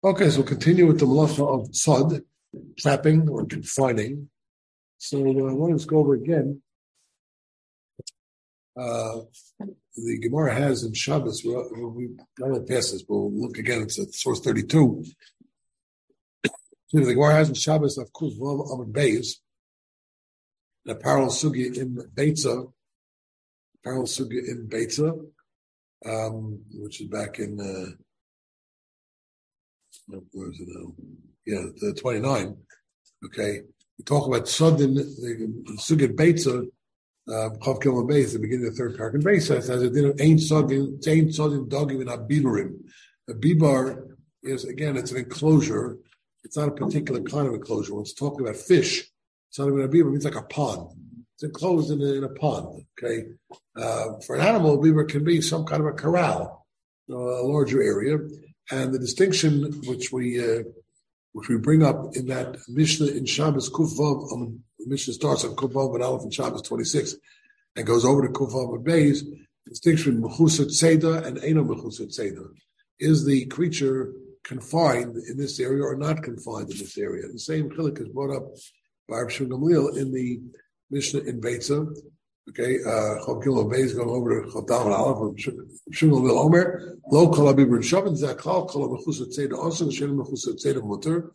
Okay, so we'll continue with the malacha of tzad, trapping or confining. So I want to go over again. The Gemara has in Shabbos, we don't pass this, but we'll look again. It's at source 32. So the Gemara has in Shabbos of Kuf Vav Amud Beis, a parallel sugya in Beitza, which is back in where is it now? Yeah, the 29. Okay, we talk about sudden the sugya Beitza. Chav Kilma Beis, the beginning of the third parak in Beis says, "As it did, ain't sudden dogim in abibarim." A bibar is again, it's an enclosure. It's not a particular kind of enclosure. When it's talking about fish, it's not even a bibar. It's like a pond. It's enclosed in a pond. Okay, for an animal, a bibar can be some kind of a corral, a larger area. And the distinction which we bring up in that Mishnah in Shabbos Kuf Vav, the Mishnah starts on Kuf Vav and Aleph in Shabbos 26 and goes over to Kuf Vav and Beis. The distinction between Mechusat Seda and Eino Mechusat Seda. Is the creature confined in this area or not confined in this area? The same chilik is brought up by Rav Shimon Gamliel in the Mishnah in Beitza. Okay, Chav Kilma Beis going over to Chav Dal and Aleph. Shimon Gamliel Omer Lo Kol Abibur Shavin Zakal Kol Mechusat Seda also Shem Mechusat Seda Mutter.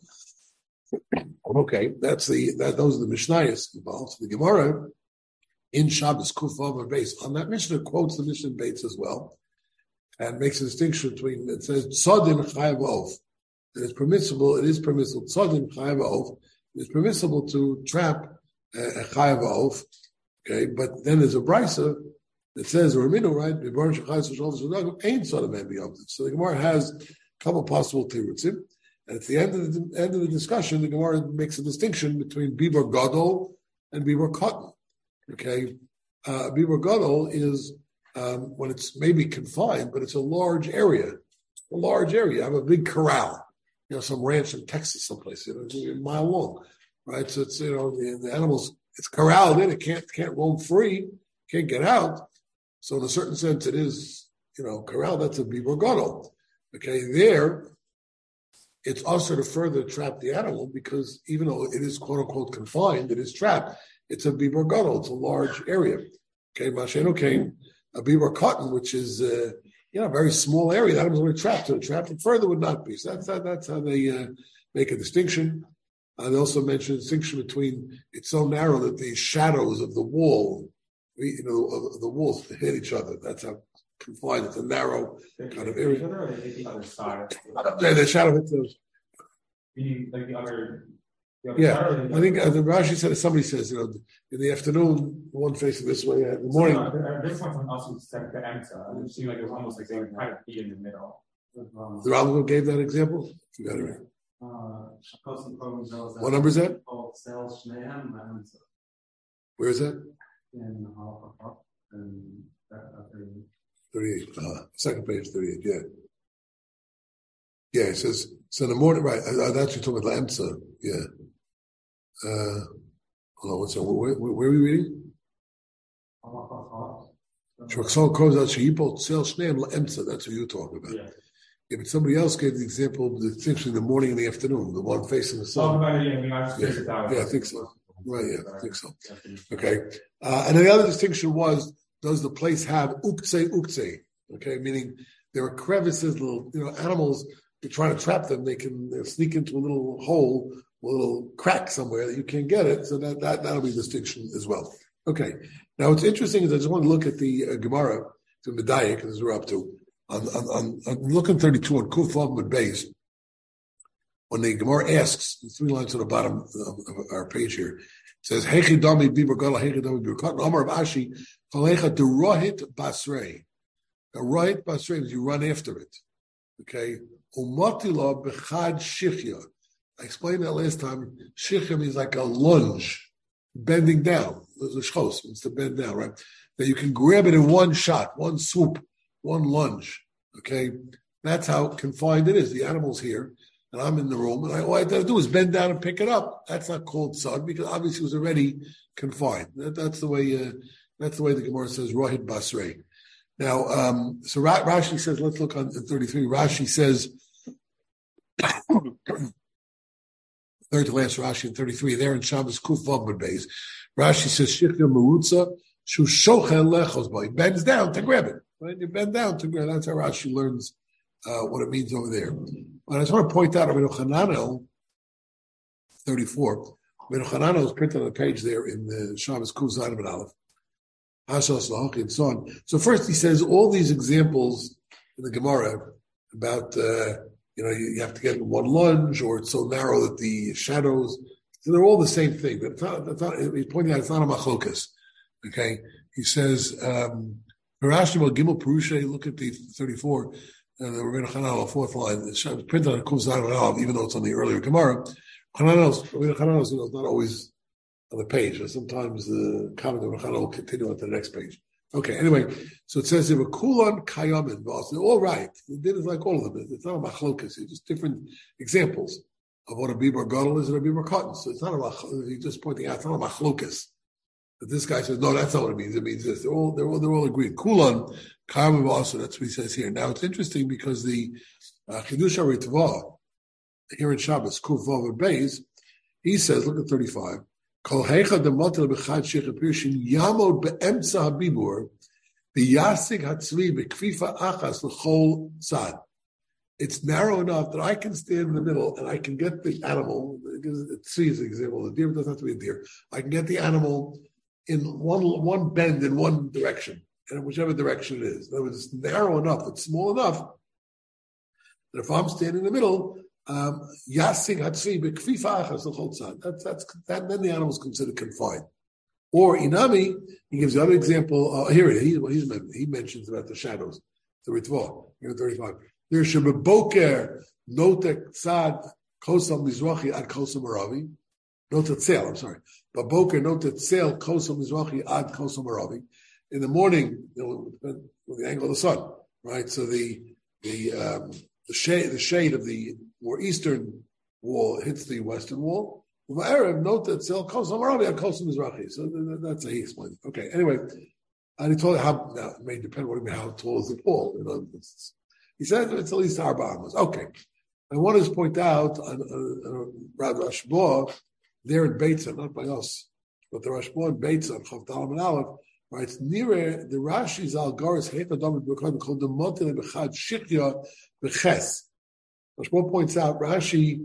Okay, those are the Mishnayos involved. So the Gemara in Shabbos Kuf Vav and Beis on that Mishnah quotes the Mishnah in Beitz as well, and makes a distinction between, it says Tzadim Chayav Of. It is permissible Tzadim Chayav Of. It is permissible to trap a Chayav Of. Okay, but then there's a brisa that says Ramino, right? Ain't Tzadim. So the Gemara has a couple possible tirutzim. And at the end of the discussion, the Gemara makes a distinction between Bibar Gadol and Bibar Katan. Okay, Bibar Gadol is when it's maybe confined, but it's a large area. I have a big corral, some ranch in Texas, someplace, a mile long, right? So it's the animals, it's corralled in, it can't roam free, can't get out. So in a certain sense, it is corralled. That's a Bibar Gadol. Okay, there. It's also to further trap the animal because even though it is quote unquote confined, it is trapped. It's a bibar gadol. It's a large area. Okay, Masheno came a bibar cotton, which is a very small area. The animal's only trapped. So trapped and further would not be. So that's how they make a distinction. They also mention a distinction between it's so narrow that the shadows of the wall, of the walls hit each other. That's how confined. It's a narrow kind of area. The other side. The shadow hits those. Like the other I think the Rashi said, somebody says, in the afternoon, one facing this way, in the morning. This one also said the answer. It seemed like it was almost like they were trying to be in the middle. The Rambam gave that example? You got it right. What number is that? Where is that? In 38. Second page, 38. Yeah. Yeah, it says, so in the morning, right? That's you're talking about the Emsa. Yeah. Hold on, what's that? Where are we reading? That's what you're talking about. Yeah, but somebody else gave the example of the distinction in the morning and the afternoon, the one facing the sun. Yeah, I think so. Right, yeah, I think so. Okay. And then the other distinction was, does the place have ukse? Okay, meaning there are crevices, little, animals, you're trying to trap them, they'll sneak into a little hole, a little crack somewhere that you can't get it, so that'll be a distinction as well. Okay, now what's interesting is I just want to look at the Gemara, to Medayik, as we're up to, on looking 32 on Kuf Vav Amud Beis, when the Gemara asks, the 3 lines on the bottom of our page here, it says, Hechi Dami Bibar Gadol, Hechi Dami Bibar Katan, Amar of Ashi, Chalecha Derohit Basrei. Now, Rohit Basrei means you run after it. Okay? Umatila Bechad Shichya. I explained that last time. Shichya means like a lunge, bending down. The shchos means to bend down, right? That you can grab it in one shot, one swoop, one lunge. Okay? That's how confined it is. The animal's here, and I'm in the room, and all I have to do is bend down and pick it up. That's not called tzad because obviously it was already confined. That's the way the Gemara says Rohit Basrei. Now, so Rashi says, let's look on 33. Rashi says, third to last Rashi in 33. There in Shabbos Kuf Vav Beis, Rashi says Shichya Merutza Shu Shochen Lechos Bo. He bends down to grab it. Right? You bend down to grab. That's how Rashi learns what it means over there. But I just want to point out Rabbeinu Chananel 34. Rabbeinu Chananel is printed on the page there in the Shabbos Kuf Zayin Ben Aleph. Hashas Lahochi and so on. So first he says all these examples in the Gemara about you have to get one lunge, or it's so narrow that the shadows. So they're all the same thing. But he's pointing out it's not a machlokas. Okay, he says Harashim Gimel Perusha. Look at the 34. The Rabbeinu Chananel, fourth line. It's printed on Kuf Zayin Ben Aleph, even though it's on the earlier Gemara. Rabbeinu Chananel is not always on the page. Sometimes the comment of Chananel will continue on to the next page. Okay, anyway, so it says there were kulan kayamin. They're all right. The din is like all of them. It's not a machlokas. It's just different examples of what a bibar gadol is and a bibar cotton. So it's not a machlokas. He's just pointing out it's not a machlokas. But this guy says, no, that's not what it means. It means this. They're all agreed. Kulan kayamin also. That's what he says here. Now it's interesting because the Chidush HaRitvah here in Shabbos Kuf Vav Beis, he says, look at 35. Kol heicha demotel b'chad shich pirshin yamod be'emtza habibur b'yasig hatzvi b'kfifa achas l'chol tzad. It's narrow enough that I can stand in the middle and I can get the animal. Tzvi is an example. The deer doesn't have to be a deer. I can get the animal in one bend in one direction, and whichever direction it is. In other words, it's narrow enough. It's small enough that if I'm standing in the middle. Yasig hatzvi b'kfifa achas l'chol tzad. That. Then the animal is considered confined. Or inami, he gives the other example. Here he mentions about the shadows. The Ritvah, here 35. There shebeboker notek tzad kosam mizrachi ad kosam aravi. Notek tzel. I'm sorry. Baboker notek tzel kosam mizrachi ad kosam aravi. In the morning, with the angle of the sun, right? So the shade of the more eastern wall hits the western wall. Note that cell kosam aravi and kosam mizrachi. So that's how he explains it. Okay. Anyway, and he told how now it may depend on how tall is the pole. He said it's at least arba amos. Okay. I want to point out on Rav Rashba there in Beitzah, not by us, but the Rashba in Beitzah on Chav Dalam and Aleph. Right, it's nearer the Rashi's Algaris Heta Dom B'Kod called the Motel B'Chad Shikya B'Ches. Rashba points out Rashi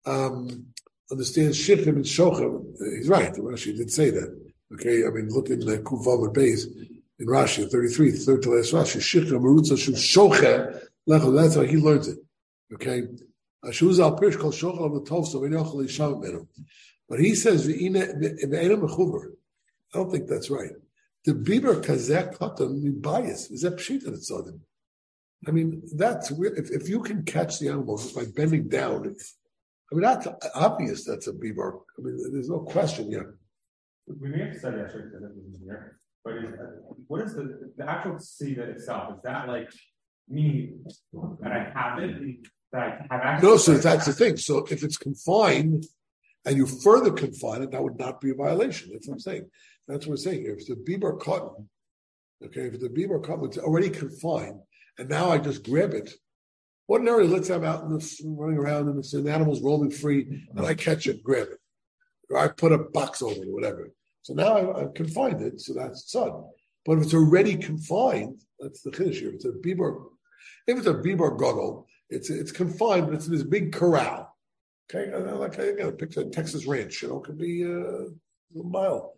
understands Shikya and Shochem. He's right. Rashi did say that. Okay, I mean look in the Kuf Vav Beis in Rashi 33, third to last Rashi Shikya Merutza Shu Shochem Lecho. That's how he learns it. Okay, Shuz Al Pirsh called Shochem of the Tov so V'Nochel Yishav Menu. But he says V'Ina Mechuver. I don't think that's right. The biber kazek cotton bias is that pshita that's sudden. I mean, that's weird. If you can catch the animal just by bending down, that's obvious. That's a biber. I mean, there's no question here. We may have studied actually here, but what is the actual Sida itself? Is that like me that I have it? That I have access? No, so that's the thing. So if it's confined and you further confine it, that would not be a violation. That's what I'm saying. That's what we're saying. If the biber cotton, if the biber cotton is already confined, and now I just grab it, ordinarily, let's say I'm out running around and the animal's roaming free, and I catch it, grab it, or I put a box over it, or whatever. So now I've confined it, so that's tzad. But if it's already confined, that's the chiddush here. If it's a biber gadol, it's confined, but it's in this big corral. Okay, like I got a picture of Texas ranch. It could be a mile.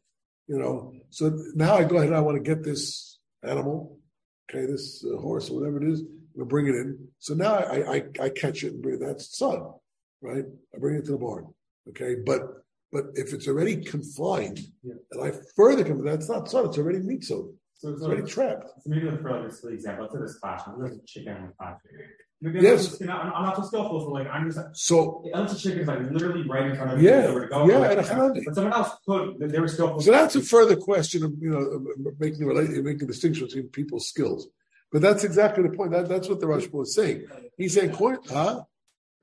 So now I go ahead and I want to get this animal, this horse or whatever it is, and bring it in. So now I catch it and bring it. That's tzad, right? I bring it to the barn, okay? But if it's already confined, and I further confine, that's not tzad. It's already mitzvah. So it's already trapped. So maybe for like this example, let's say this classroom. There's a chicken in the classroom. Yes. I'm not so skillful, so like I'm just so. The chicken is like literally right in front of me. But someone else could. They were skillful. So that's a further question of making the distinction between people's skills. But that's exactly the point. That's what the Rashba is saying. He's saying, Fair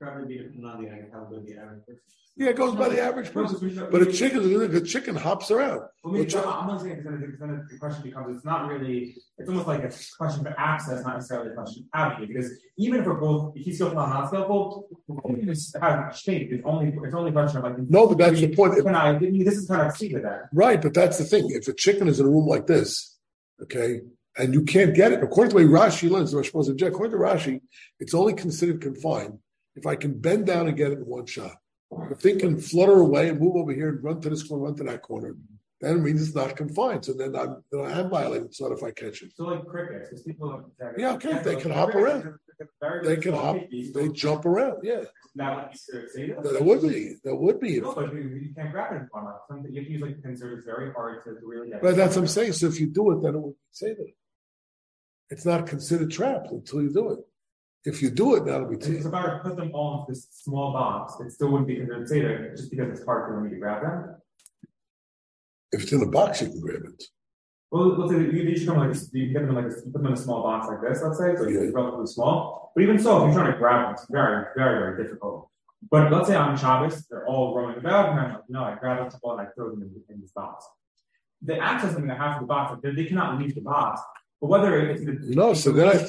probably be depending on how good the average person. Yeah, it goes by the average person. But a chicken hops around. Well, I'm not saying because then the question becomes it's not really, it's almost like a question for access, not necessarily a question of having it. Because even if we're both, if he's skillful and not skillful, this has changed. It's only a question of like. No, but that's the point. This is kind of key to that. Right, but that's the thing. If a chicken is in a room like this, okay, and you can't get it, according to the way Rashi learns, the Rashi object, according to Rashi, it's only considered confined if I can bend down and get it in one shot. If thing can flutter away and move over here and run to this corner, run to that corner, then it means it's not confined. So then I am violating the if I catch it. So like crickets, because people they can hop around. They can hop. They jump around. Yeah. That would be considered. That would be. No, but you can't grab it in one. You have to use like consider. It's very hard to really get. But that's what I'm saying. So if you do it, then it would say that it's not considered trapped until you do it. If you do it, that'll be. It's about to put them all into this small box. It still wouldn't be considered Seder just because it's hard for me to grab them. If it's in a box, you can grab it. Well, let's say you should come like this, you get them like this, you put them in a small box like this, let's say, so it's relatively small. But even so, if you're trying to grab them, it's very, very, very difficult. But let's say on Shabbos, they're all roaming about, and I'm like, no, I grab them and I throw them in this box. The access them in the half of the box, they cannot leave the box. But whether it's so then I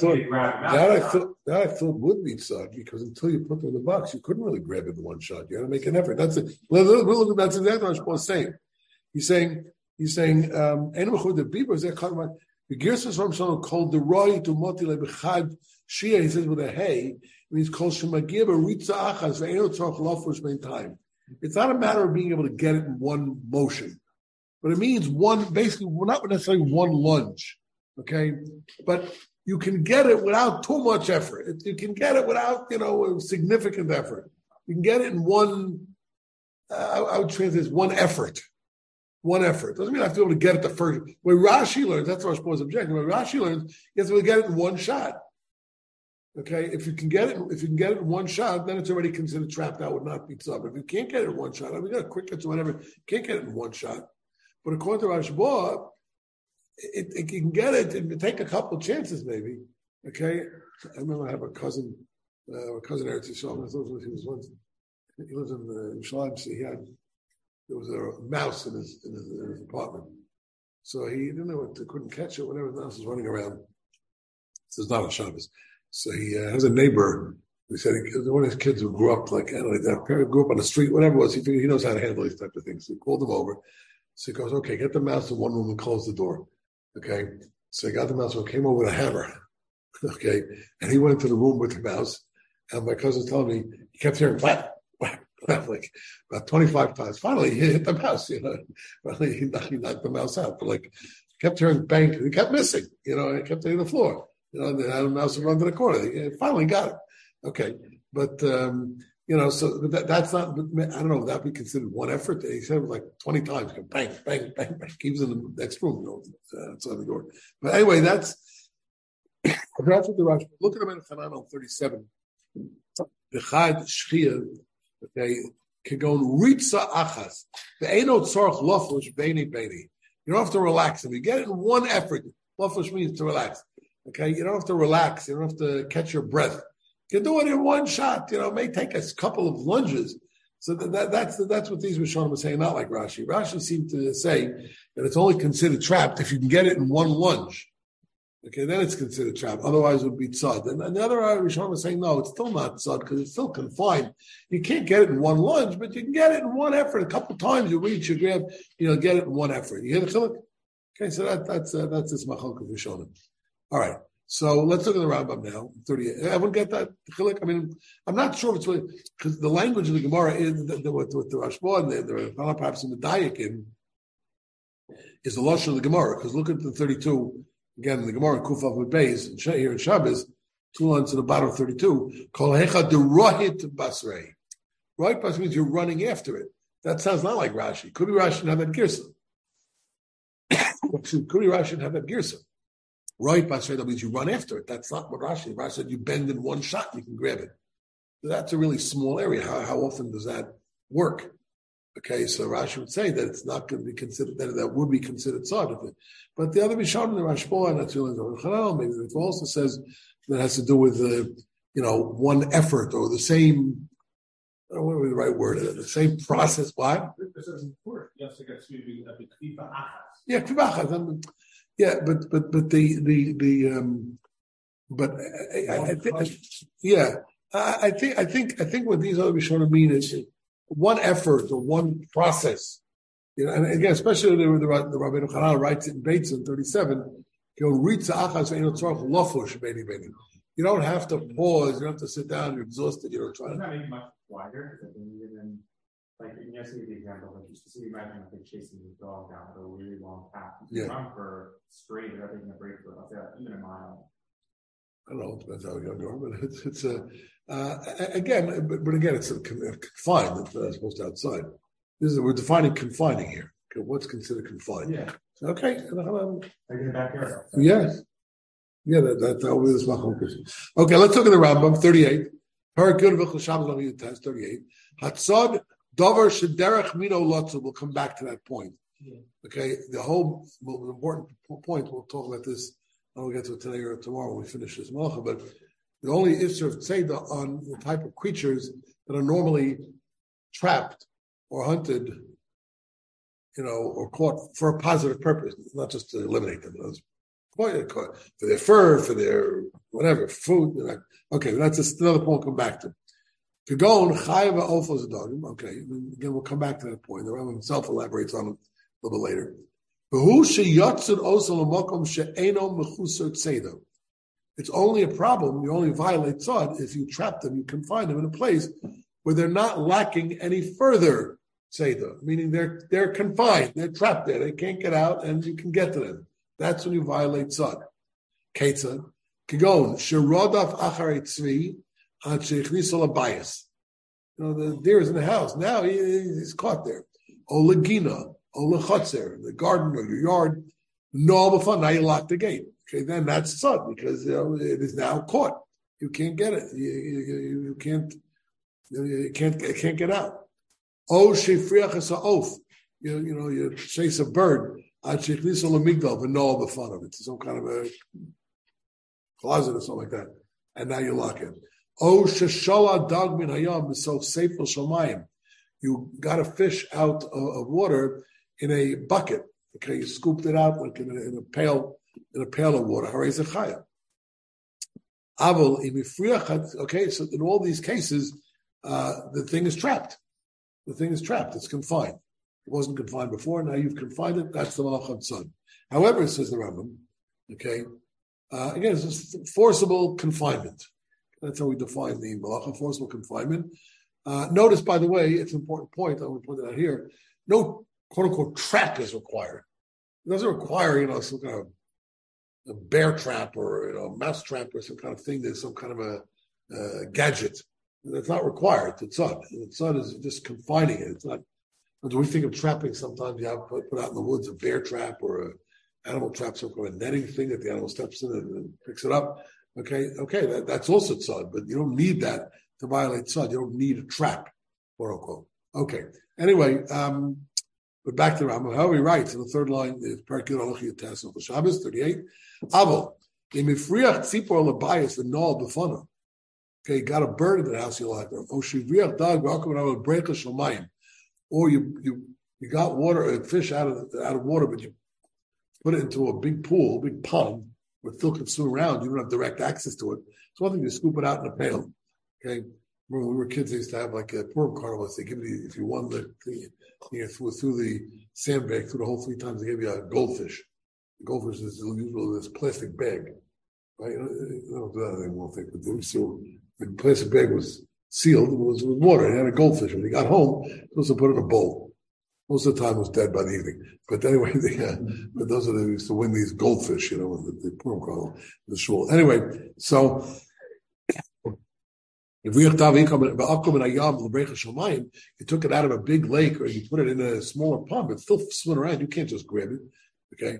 thought would be tzad, because until you put them in the box, you couldn't really grab it in one shot. You had to make an effort. That's it. That's exactly what I'm saying. He's saying, the Bieber is there the Girsus from someone called the Roy to Motile Bechad Shia. He says with a hey, it means called Shemagir Ritza Achas Ve'eno Tzarch Lofur Shmein Time. It's not a matter of being able to get it in one motion, but it means basically not necessarily one lunge. Okay, but you can get it without too much effort. You can get it without, significant effort. You can get it in one. I would translate this one effort. One effort doesn't mean I have to be able to get it the first. Where Rashi learns, that's our supposed objective. Where Rashi learns, you have to be able to get it in one shot. Okay, if you can get it in one shot, then it's already considered trapped. That would not be tzad. If you can't get it in one shot, I mean, you got crickets or whatever, you can't get it in one shot. But according to Rashi, it can get it. It take a couple of chances, maybe. Okay, I remember I have a cousin Eretz Yisrael. He lives in Shalom. So there was a mouse in his apartment. So he didn't know what, couldn't catch it. Whatever, the mouse was running around. So it's not on Shabbos. So he has a neighbor. He said one of his kids who grew up like that parent grew up on the street, whatever it was. He figured he knows how to handle these type of things. So he called him over. So he goes, okay, get the mouse in one room and close the door. Okay, so he got the mouse, came over with a hammer. Okay, and he went into the room with the mouse. And my cousin's telling me he kept hearing whack, whack, whack, like about 25 times. Finally, he hit the mouse. Finally, he knocked the mouse out. But like, kept hearing bang. He kept missing. It kept hitting the floor. The mouse would run to the corner. He finally got it. Okay, but so that's not. I don't know. Would that be considered one effort? He said it was like 20 times. Bang, bang, bang, bang. He was in the next room, outside the door. But anyway, that's what the Rashi. Look at him in Hanan on 37. The Chad Shchia, okay, can go Ritza Achas. The Eino Tzorch Lofush Beini Beini. You don't have to relax. If you get it in one effort, Lofush means to relax. Okay, you don't have to relax. You don't have to catch your breath. You can do it in one shot. It may take a couple of lunges. So that's what these Rishonim are saying, not like Rashi. Rashi seemed to say that it's only considered trapped if you can get it in one lunge. Okay, then it's considered trapped. Otherwise, it would be tzad. And the other Rishonim are saying, no, it's still not tzad because it's still confined. You can't get it in one lunge, but you can get it in one effort. A couple of times you reach, you grab, get it in one effort. You hear the chiluk? Okay, so that's this machlok of Rishonim. All right. So let's look at the Rambam now. 38. Everyone get that? I mean, I'm not sure if it's really, because the language of the Gemara is with the Rashba and the perhaps in the Dayakin is the Lashon of the Gemara. Because look at the 32 again. The Gemara Kufav with Beis here in Shabbos, 2 lines to the bottom of 32. Kol hecha de rohit basrei. Rohit basrei means you're running after it. That sounds not like Rashi. Could be Rashi and have that girsa. Could be Rashi and have that girsa. Right, Basra, that means you run after it. That's not what Rashi. Rashi said you bend in one shot, you can grab it. So that's a really small area. How often does that work? Okay, so Rashi would say that it's not going to be considered, that would be considered tzad. But the other Mishnah, the Rashba, and that's really the Chanel, maybe it also says that has to do with one effort or the same. I don't know what the right word is. The same process. What? Yeah, kfibachas. Yeah, I think what these other Rishonim mean is one effort or one process. And again, especially the Rabbeinu Hanan writes it in Beitz in 37. You don't have to pause. You don't have to sit down. You're exhausted. You don't try. Doesn't that make it much wider? Like in yesterday's example, like just imagine like chasing the dog down a really long path. You run for straight or everything a break for even a mile. I don't know. Depends how young you are, but it's again. But again, it's confined as opposed to outside. We're defining confining here. Okay, what's considered confined? Yeah. Okay. Like in the backyard. Yes. Yeah, that will be the smachlokas. Okay, let's look at the Rambam 38. Parakut v'chol Shabbos test 38. Hatzad davar shederach mino lotzu. We'll come back to that point. Yeah. Okay, the whole important point. We'll talk about this. We'll get to it today or tomorrow when we finish this malacha. But the only issue of tzeda on the type of creatures that are normally trapped or hunted, or caught for a positive purpose, not just to eliminate them. For their fur, for their whatever, food. Okay, that's another point we'll come back to. Kagon, Chayav Ofos Adagim. Okay, again, we'll come back to that point. The Rambam himself elaborates on it a little bit later. It's only a problem, you only violate tzad if you trap them, you confine them in a place where they're not lacking any further tzeda, meaning they're confined, they're trapped there, they can't get out, and you can get to them. That's when you violate tzad. Ketzad, Kagon, Sherodaf Acharei Tzvi, Ad Sheichnisol Abayis. The deer is in the house. Now he's caught there. Olegina, Olechotzer, the garden or your yard. No, now you lock the gate. Okay, then that's tzad because it is now caught. You can't get it. You can't get out. Oh, shefriach es ha'of. You chase a bird. Ad sheichnisol amigdal v'noah b'fanav. It's some kind of a closet or something like that, and now you lock it. Oh, sheshala dag min hayam b'sof seifel shamayim. You got a fish out of water in a bucket. Okay, you scooped it out like in a pail of water. Harei zechaya. Avol imifriach. Okay, so in all these cases, the thing is trapped. The thing is trapped. It's confined. It wasn't confined before. Now you've confined it. That's the malach tzad. However, says the Rambam, okay, again, it's forcible confinement. That's how we define the malach, forcible confinement. Notice, by the way, it's an important point. I want to point it out here. No quote unquote trap is required. It doesn't require, some kind of a bear trap or a mouse trap or some kind of thing. There's some kind of a gadget. That's not required. The tzad is just confining it. It's not. When we think of trapping, sometimes you have put out in the woods a bear trap or an animal trap, some kind of netting thing that the animal steps in and picks it up. Okay, that's also tzad, but you don't need that to violate tzad. You don't need a trap, quote unquote. Okay. Anyway, but back to the Rambam. However, he writes in the third line, the Parakut Alochi Yatas of Shabbos 38. Avo imifriach tzipor labayis v'noah b'fana. Okay, you got a bird in the house you like. Or shivriach dag v'akom and brecha shomayim. Or you got water, a fish out of water, but you put it into a big pool, big pond, where Phil can swim around. You don't have direct access to it. It's one thing to scoop it out in a pail. Okay, remember when we were kids, they used to have like a Purim carnival. They give you, if you won the thing, through the sandbag, through the whole 3 times, they gave you a goldfish. The goldfish is usually this plastic bag, right? I don't do that anymore. So the plastic bag was sealed. It was with water. It had a goldfish. When he got home, he was supposed to put it in a bowl. Most of the time, it was dead by the evening. But anyway, but those are the used to win these goldfish, the Purim carnival, the shul. Anyway, so if you took it out of a big lake or you put it in a smaller pond, but still swim around, you can't just grab it. Okay.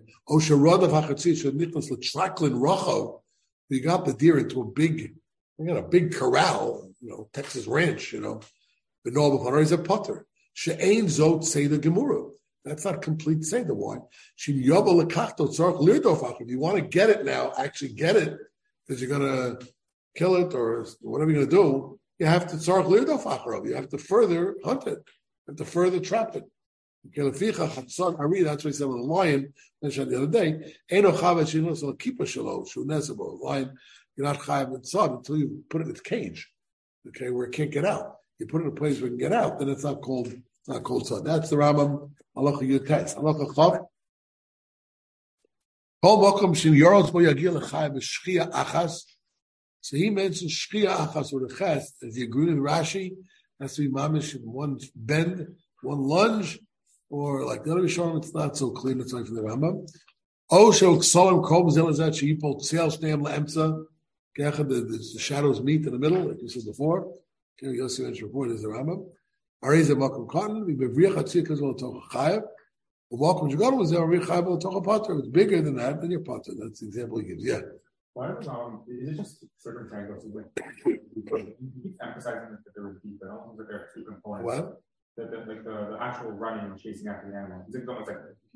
You got the deer into a big corral, Texas ranch, the Noah is a putter. She'ain zot seder gemura. That's not complete seder. Why? If you want to get it now, actually get it, because you're going to kill it or whatever you're going to do, you have to tzarech lirdof acharav. You have to further hunt it. You have to further trap it. That's what he said with the lion mentioned the other day. Lion, you're not chayav with tzad until you put it in its cage, okay, where it can't get out. You put it in a place where it can get out, then it's not called tzad. That's the Rambam halacha yud tes. Halacha chav. So he mentions shchia achas or the ches, as you agree with Rashi, has to be mamish in one bend, one lunge, or like the other Rishonim, it's not so clear. It's like for the Rambam. Osho ksolim kol zelazat sheipol tzel shneim laemtza. The shadows meet in the middle, like you said before. Yossi mentioned before. There's the Rambam. Areza makom cotton. We bevriach atzikas ol tocha chayav. Makom jugadol was there chayav ol tocha pater. It's bigger than that. Then your pater. That's the example he gives. Yeah. Why is it just certain triangles? He keeps emphasizing that there was deep, but I don't think that there are two components. What? The actual running and chasing after the animal. Is it almost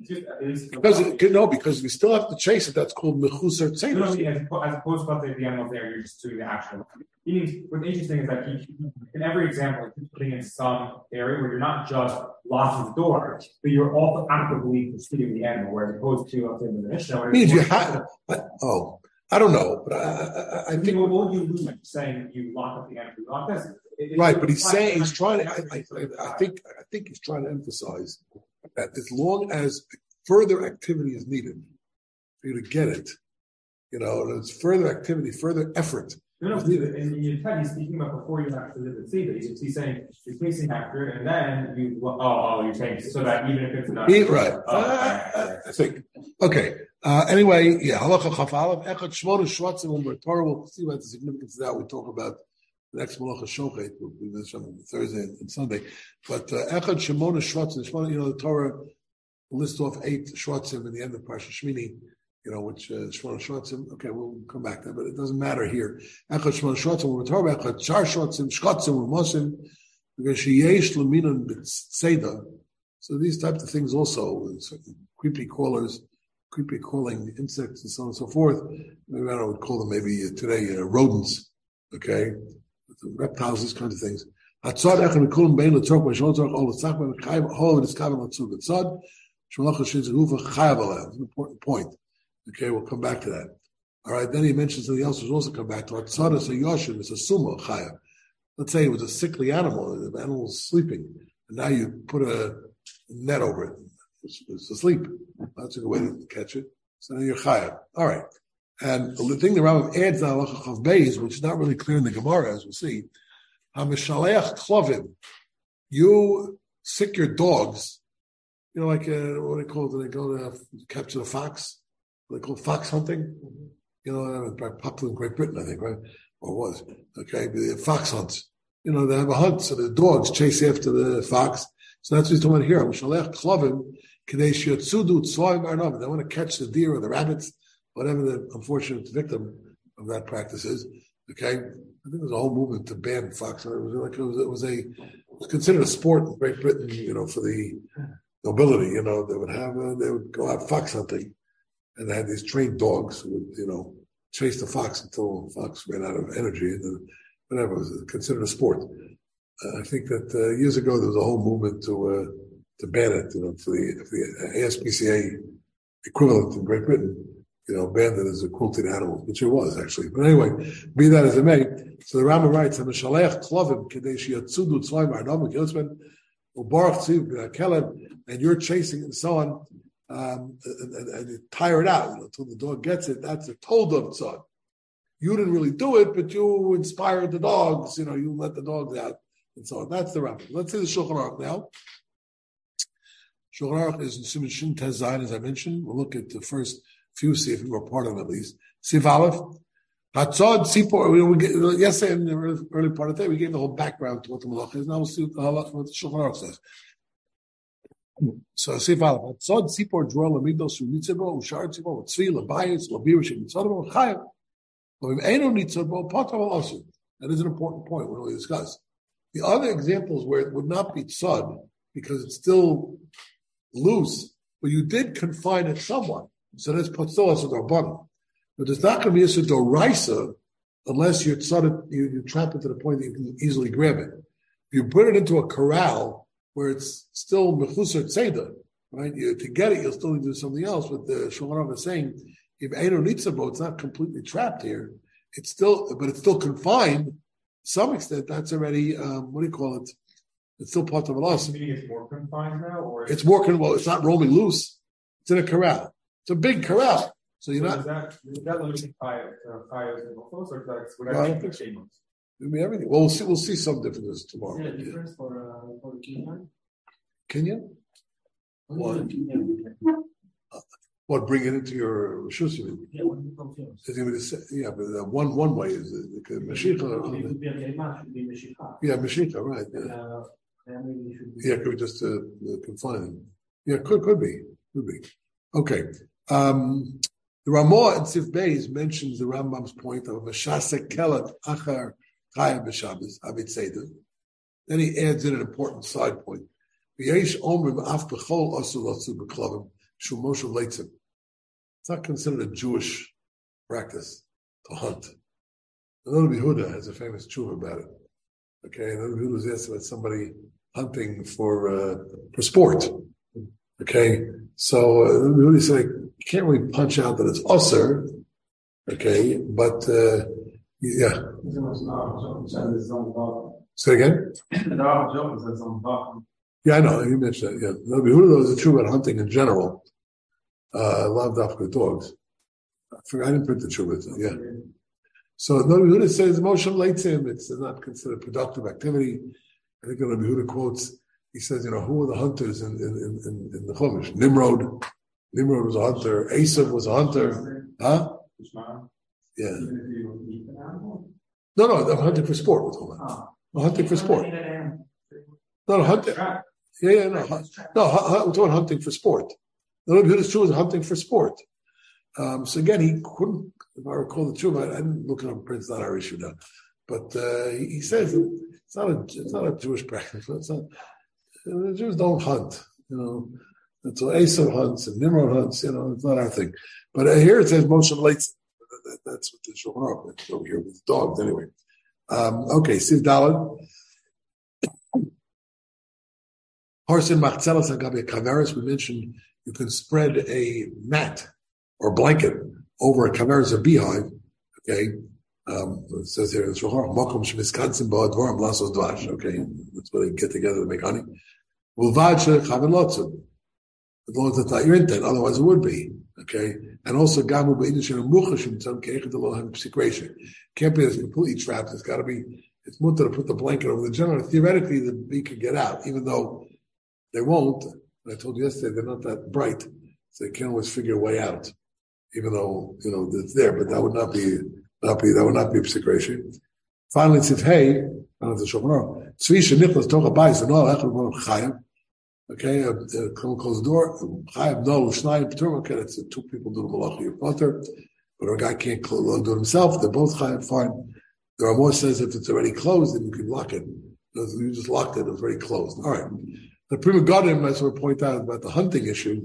because we still have to chase it. That's called mechusar tzeiros. As opposed to the animal there, you're just doing the actual. What's interesting is that he, in every example, he's putting in some area where you're not just locking the door, but you're also actively pursuing the animal, whereas opposed to the Mishnah. Means you have. I don't know, but I think. What you lose saying you lock up the animal, you lock this. Right, but he's saying he's trying to. I think he's trying to emphasize that as long as further activity is needed for you to get it, there's further activity, further effort. No, in your head, he's speaking about before you have to see it. He's saying you're chasing after it, and then you're saying so that even if it's not right. I think okay. Anyway, yeah, halacha chafalav echad shmona shvatzim umber Torah. We'll see about the significance of that. We talk about the next malacha shochet. We'll do this on Thursday and Sunday. But echad shmona shvatzim. The Torah lists off 8 shvatzim in the end of Parsha Shmini. Which shmona shvatzim. Okay, we'll come back to that, but it doesn't matter here. Echad shmona shvatzim umber Torah. Echad char shvatzim shkatzim u'mosim. Because sheyesh leminon b'tzeda. So these types of things also, creepy calling insects and so on and so forth. Maybe I don't know, would call them maybe today rodents, okay? Reptiles, these kinds of things. That's an important point. Okay, we'll come back to that. All right, then he mentions something else which also come back to Hatzad is a Yoshin, it's a Summa Chayav. Let's say it was a sickly animal, the animal was sleeping, and now you put a net over it. It's asleep. That's a good way to catch it. So then you're chayav. All right. And the thing the Rambam adds now, halacha chav beis, which is not really clear in the Gemara, as we'll see. Hamishaleach klovim. You sick your dogs. Like what do they call it? Do they go to capture the fox? What they call fox hunting? Popular in Great Britain, I think, right? Or was. Okay. The fox hunts. They have a hunt, so the dogs chase after the fox. So that's what he's talking about here. Mishalech klovim. They want to catch the deer or the rabbits, whatever the unfortunate victim of that practice is. Okay, I think there's a whole movement to ban fox. It was considered a sport in Great Britain. For the nobility. They would go out fox hunting, and they had these trained dogs who would chase the fox until the fox ran out of energy, and then whatever. It was considered a sport. I think that years ago there was a whole movement to ban it, for the ASPCA equivalent in Great Britain, banned it as a cruelty to animals, which it was actually. But anyway, be that as it may, so the Rambam writes, and you're chasing and so on, and you tire it out until the dog gets it. That's a told of son. You didn't really do it, but you inspired the dogs. You let the dogs out and so on. That's the Rambam. Let's see the Shulchan Aruch now. Shulchan Aruch is in Siman Shin Tez Zayin, as I mentioned. We'll look at the first few, see if we were part of them at least. Sif Aleph. Hatzad Sipor. Yesterday in the early part of the day, we gave the whole background to what the Malach is. Now we'll see what the Shulchan Aruch says. So Sif Aleph. Hatzad Sipor Dror Lamidos Unitzebo Ushar Sipor Tzvi Labayis Labirish Nitzadabo Chayav. That is an important point when we discuss. The other examples where it would not be tzad because it's still loose, but you did confine it somewhat. So that's still as a rabbanon. But there's not going to be a doraisa unless you trap it to the point that you can easily grab it. If you put it into a corral where it's still mechusar tzeda, right? To get it, you'll still need to do something else. But the Shulchan Aruch is saying, if Eino Nitzabo, it's not completely trapped here. It's still confined to some extent. That's already It's still part of a loss. Meaning it's more confined now, or it's more confined. It's not roaming loose. It's in a corral. It's a big corral. So you're not. Is that limited coyotes and buffaloes, or that's Maybe everything. Well, we'll see some differences tomorrow. Is there a difference for the Kenyan? Kenyan? What? Bring it into your rishus? Yeah, when you confuse. Yeah, but one way is the Mashiach. Yeah, Mashiach, right? Yeah, could be just confine them. Yeah, could be. Okay. The Ramah and Sif Beis mentions the Rambam's point of Vashasa Kelat Achar Chaya B'Shabbos Abit Seder. Then he adds in an important side point. V'yesh Omrim Af B'Chol Osu Lotzu B'Klavim Shumoshu Leitzim. It's not considered a Jewish practice to hunt. Another Yehuda has a famous tshuva about it. Okay, another Yehuda was asked about somebody hunting for sport. Okay, so Yehuda said, you can't really punch out that it's usher. Okay, but yeah. Say again? Yeah, I know. You mentioned that. Yeah, no, Yehuda was true about hunting in general. Lav dafka dogs. I didn't print the tshuva. Yeah. So Rabbi Yehuda says Moshe Leitzim. It's not considered productive activity. I think Rabbi Yehuda quotes. He says, who were the hunters in the Chumash? Nimrod. Nimrod was a hunter. Esav was a hunter. Huh? Yeah. No, they're hunting for sport. No, hunting for sport. No, hunting. Yeah, no. We're talking hunting for sport. The Rabbi Yehuda's true was hunting for sport. So again, he couldn't, if I recall the truth, I didn't look it up, it's not our issue now. But he says it's not a Jewish practice. The Jews don't hunt, And so Esav hunts and Nimrod hunts, it's not our thing. But here it says Moshe Leitzim. That's what the Shulchan Aruch is over here with dogs anyway. Okay, Siv Daled. Harsin Machzelas Agabe Kaveris, we mentioned you can spread a mat or blanket over a kaveris, a beehive. Okay, it says here in the Shulchan Aruch, Shmiskansim Ba'advoram Lasos Dvash. Okay, that's where they get together to make honey. Ulvad Shechavin Lotzim. As long as it's not your intent, otherwise it would be. Okay, and also Gamu Ba'idishin Muchashim Tzam Keichet Lo Have Psikration. Can't be completely trapped. It's got to be. It's mutter to put the blanket over the general. Theoretically, the bee could get out, even though they won't. I told you yesterday they're not that bright, so they can't always figure a way out, even though it's there. But that would not be psikration. Finally, it's hey, I don't have to show more. Tzvi shenichlas tocha bayis and all echad chayim. Okay, come close the door. Chayim no shnayim p'tur. Okay, that's two people do the malacha your potter, but a guy can't do it himself. They're both chayim. Fine. The Ramah says if it's already closed, then you can lock it. You just locked it; it was already closed. All right. The Prima Godim, as we point out about the hunting issue,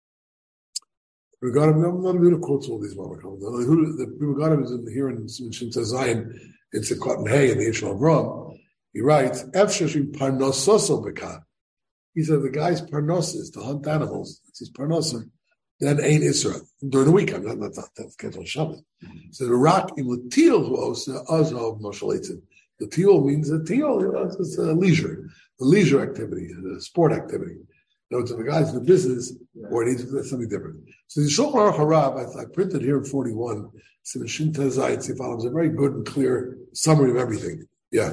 I'm not going to quote all these Mamakom. The Prima Godim is here in Shinta Zion, in Sekot and Hay in the Yishal Avram. He writes, Efshashim Parnososo Beka. He said the guy's parnosis to hunt animals, it's his parnosim, then ain't Israel. During the weekend, not scheduled Shabbat. So the rock in Latil who also of Moshe. The teal means a teal, it's a leisure activity, a sport activity. So the guy's in the business, or it needs something different. So the Shulchan Aruch Harab, I printed here in 41, Simshin Tezai Tzifal, is a very good and clear summary of everything. Yeah.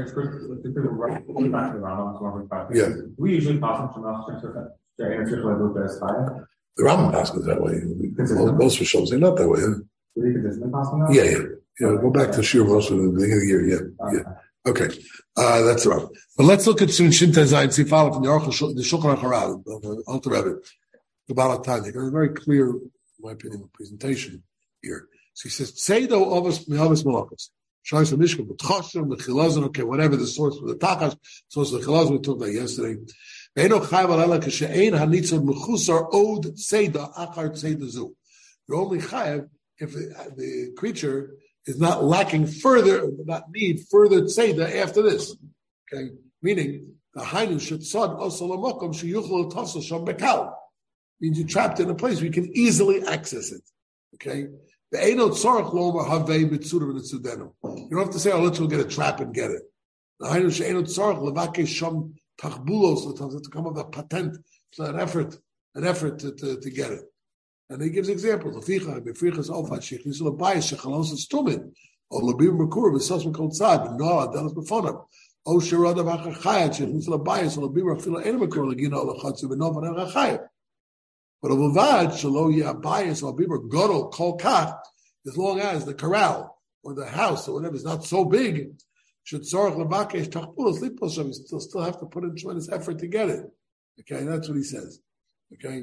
Yeah. We usually pass them to the The Rambam passes that way. Most Rishonim say not that way. Yeah. Go back to Shir Rosh at the beginning of the year. Yeah. Okay. That's the Rambam. But let's look at Shin Tezai and see follow from the Shulchan Aruch Harab, the Alter Rebbe, the Baal HaTanya. Got a very clear, in my opinion, presentation here. So he says, Tzeido Ovos Mehavis Malachos. Shais HaMishkan, B'tchoshim, B'chilazon, okay, whatever the source for the Tachash, source of the Chilazon, we talked about yesterday. Ve'eno Chayv Alela K'she'ein HaNitzod Mechusar Od Seida Achar Seida Zu. You're only Chayv if the creature is not lacking further, not need further tzeda after this. Okay, meaning the hainu should sod also lamakom sheyuchol tafsel sham bekal. Means you're trapped in a place where you can easily access it. Okay, the einot tzarich lomer havei b'tzudah v'nitzudenu. You don't have to say, "Oh, let's go get a trap and get it." The hainu she'einot tzarich levake sham tachbulos to come up with a patent, so an effort to get it. And he gives examples. Leficha b'frichas ofad sheichnisu l'bayis shechalos estumin or lebim b'kur v'sosmin kol tzad no adelas b'fonam o shirada v'achachayat sheichnisu l'bayis or lebim rachfila ein b'kur l'gina o l'chatzu v'novan achachayat. But Ovad shalo yabayis or lebim godol kol kach, as long as the corral or the house or whatever is not so big, should tzorach levakesh tachbulos lipos sham. You still have to put in tremendous effort to get it. Okay, that's what he says. Okay.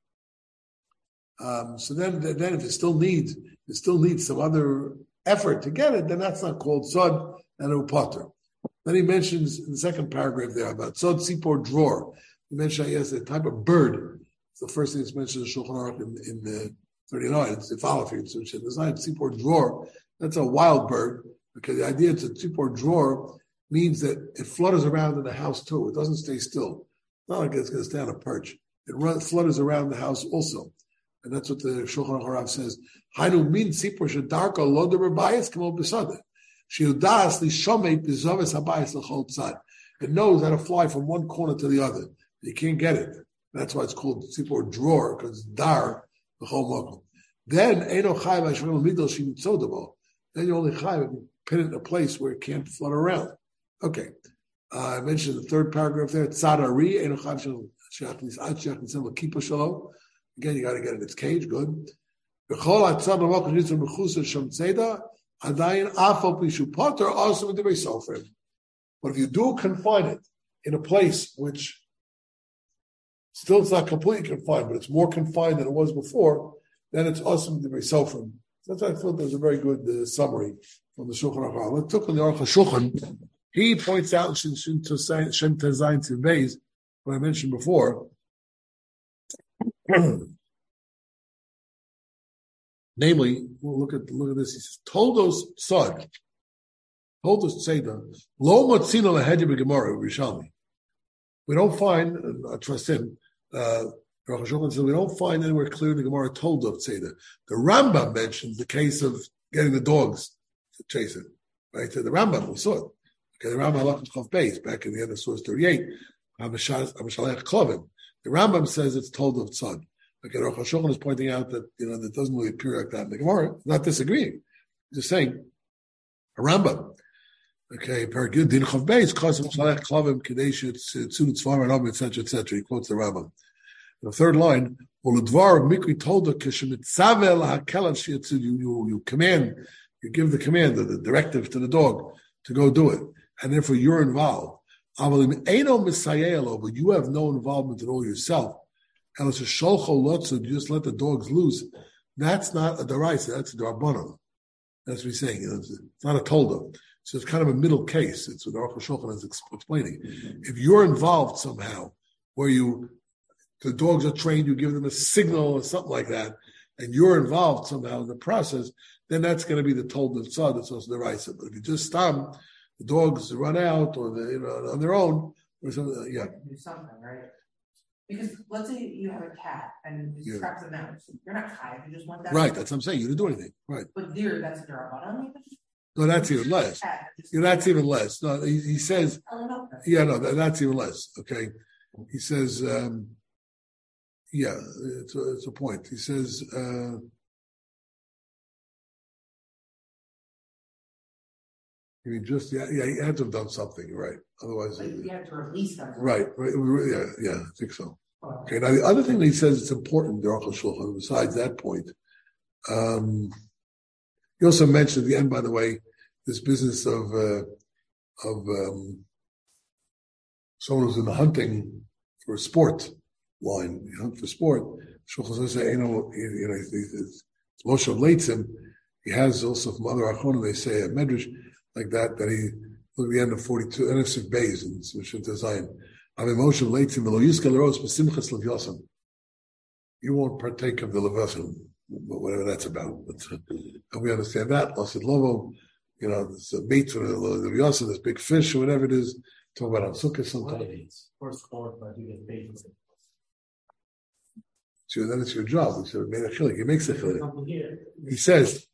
So then if you still need some other effort to get it, then that's not called sod and upater. Then he mentions in the second paragraph there about sod sipor dror. He mentioned a type of bird. It's the first thing that's mentioned in Shulchan Aruch in the 39. It's the follow for it's designed sipor dror. That's a wild bird because the idea it's a sipor dror means that it flutters around in the house too. It doesn't stay still. It's not like it's going to stay on a perch. It flutters around the house also. And that's what the Shulchan Aruch says. Hainu min tzipor shedarka lo deber bayis kamo b'sadeh. She'udas lishomet b'zoves habayis l'chol tzad. It knows how to fly from one corner to the other. You can't get it. That's why it's called tzipor dror, because it's dar l'chol mokum. Then eino chayv ha'shvim midol shenitzodavo. Then you only chayv and pin it in a place where it can't flutter around. Okay. I mentioned the third paragraph there. Tzad ari eino chayv she'achnis ad she'achnisem l'kipa shalom. Again, you got to get it in its cage. Good. But if you do confine it in a place which still it's not completely confined, but it's more confined than it was before, then it's awesome to be sofrim. That's why I thought there was a very good summary from the Shulchan Aruch. Let's look on the Aruch HaShulchan. He points out Shem Tezayin Tzivbeis, what I mentioned before. Namely, we'll look at this. He says, "Toldos Sod, Toldos Tzeda, Lo Matzina LeHedya BeGemara Rishalmi." We don't find, I trust him. Rosh Hashanah says we don't find anywhere clear in the Gemara told of Tzeda. The Rambam mentions the case of getting the dogs to chase it. Right? So the Rambam we saw it. Okay, the Rambam Halachos Chav Beis back in the end of Source 38. Hamashalech Klovim. The Rambam says it's told of Tzad. Okay, Rosh Hashanah is pointing out that that doesn't really appear like that in the Gemara. Not disagreeing, just saying a Rambam. Okay, Paragud Din Chav Beis Chas Hamashalech Klovim Kadesh Tzud Tzvar etc. etc. He quotes the Rambam. The third line, Uladvar Mikri told her Kishemitzavel HaKelav Shiatzud. You command, you give the command, the directive to the dog to go do it, and therefore you're involved. But you have no involvement at all yourself. And it's a sholcho lotzu, you just let the dogs loose. That's not a deraisa, that's a darabbanan. That's what he's saying. It's not a tolda. So it's kind of a middle case. It's what Aruch HaShulchan is explaining. If you're involved somehow, where the dogs are trained, you give them a signal or something like that, and you're involved somehow in the process, then that's going to be the tolda tzad, that's also the deraisa. But if you just stop, the dogs run out or on their own, or something, Do something, right? Because let's say you have a cat and it traps a mouse. You're not chayav, you just want that. Right, that's what I'm saying. You didn't do anything. Right. But there, that's a derabanan. No, that's even less. That's even less. No, he says. That's even less. Okay. He says, it's a point. He says, he had to have done something, right? Otherwise, you have to release them. Right. Yeah, I think so. Okay. Now the other thing that he says it's important, the Aruch HaShulchan, besides that point, he also mentioned at the end, by the way, this business of someone who's in the hunting for a sport line, you hunt for sport. Shulchan says, it's Moshe Leitzim. He has also from other Achonim, they say a medrash like that he look at the end of 42 NFC Beis in Shem Tezayin. Moshe Leitzim v'lo yizkal eros b'simchas levyasim. You won't partake of the levyasim. whatever that's about. But we understand that. Lasid Lovo, there's a meat for the Yosef, there's big fish or whatever it is. Talk about on Sukkah sometimes. First court, but you get paid. So then it's your job. He said, made a chilik. He makes a chilik. He says,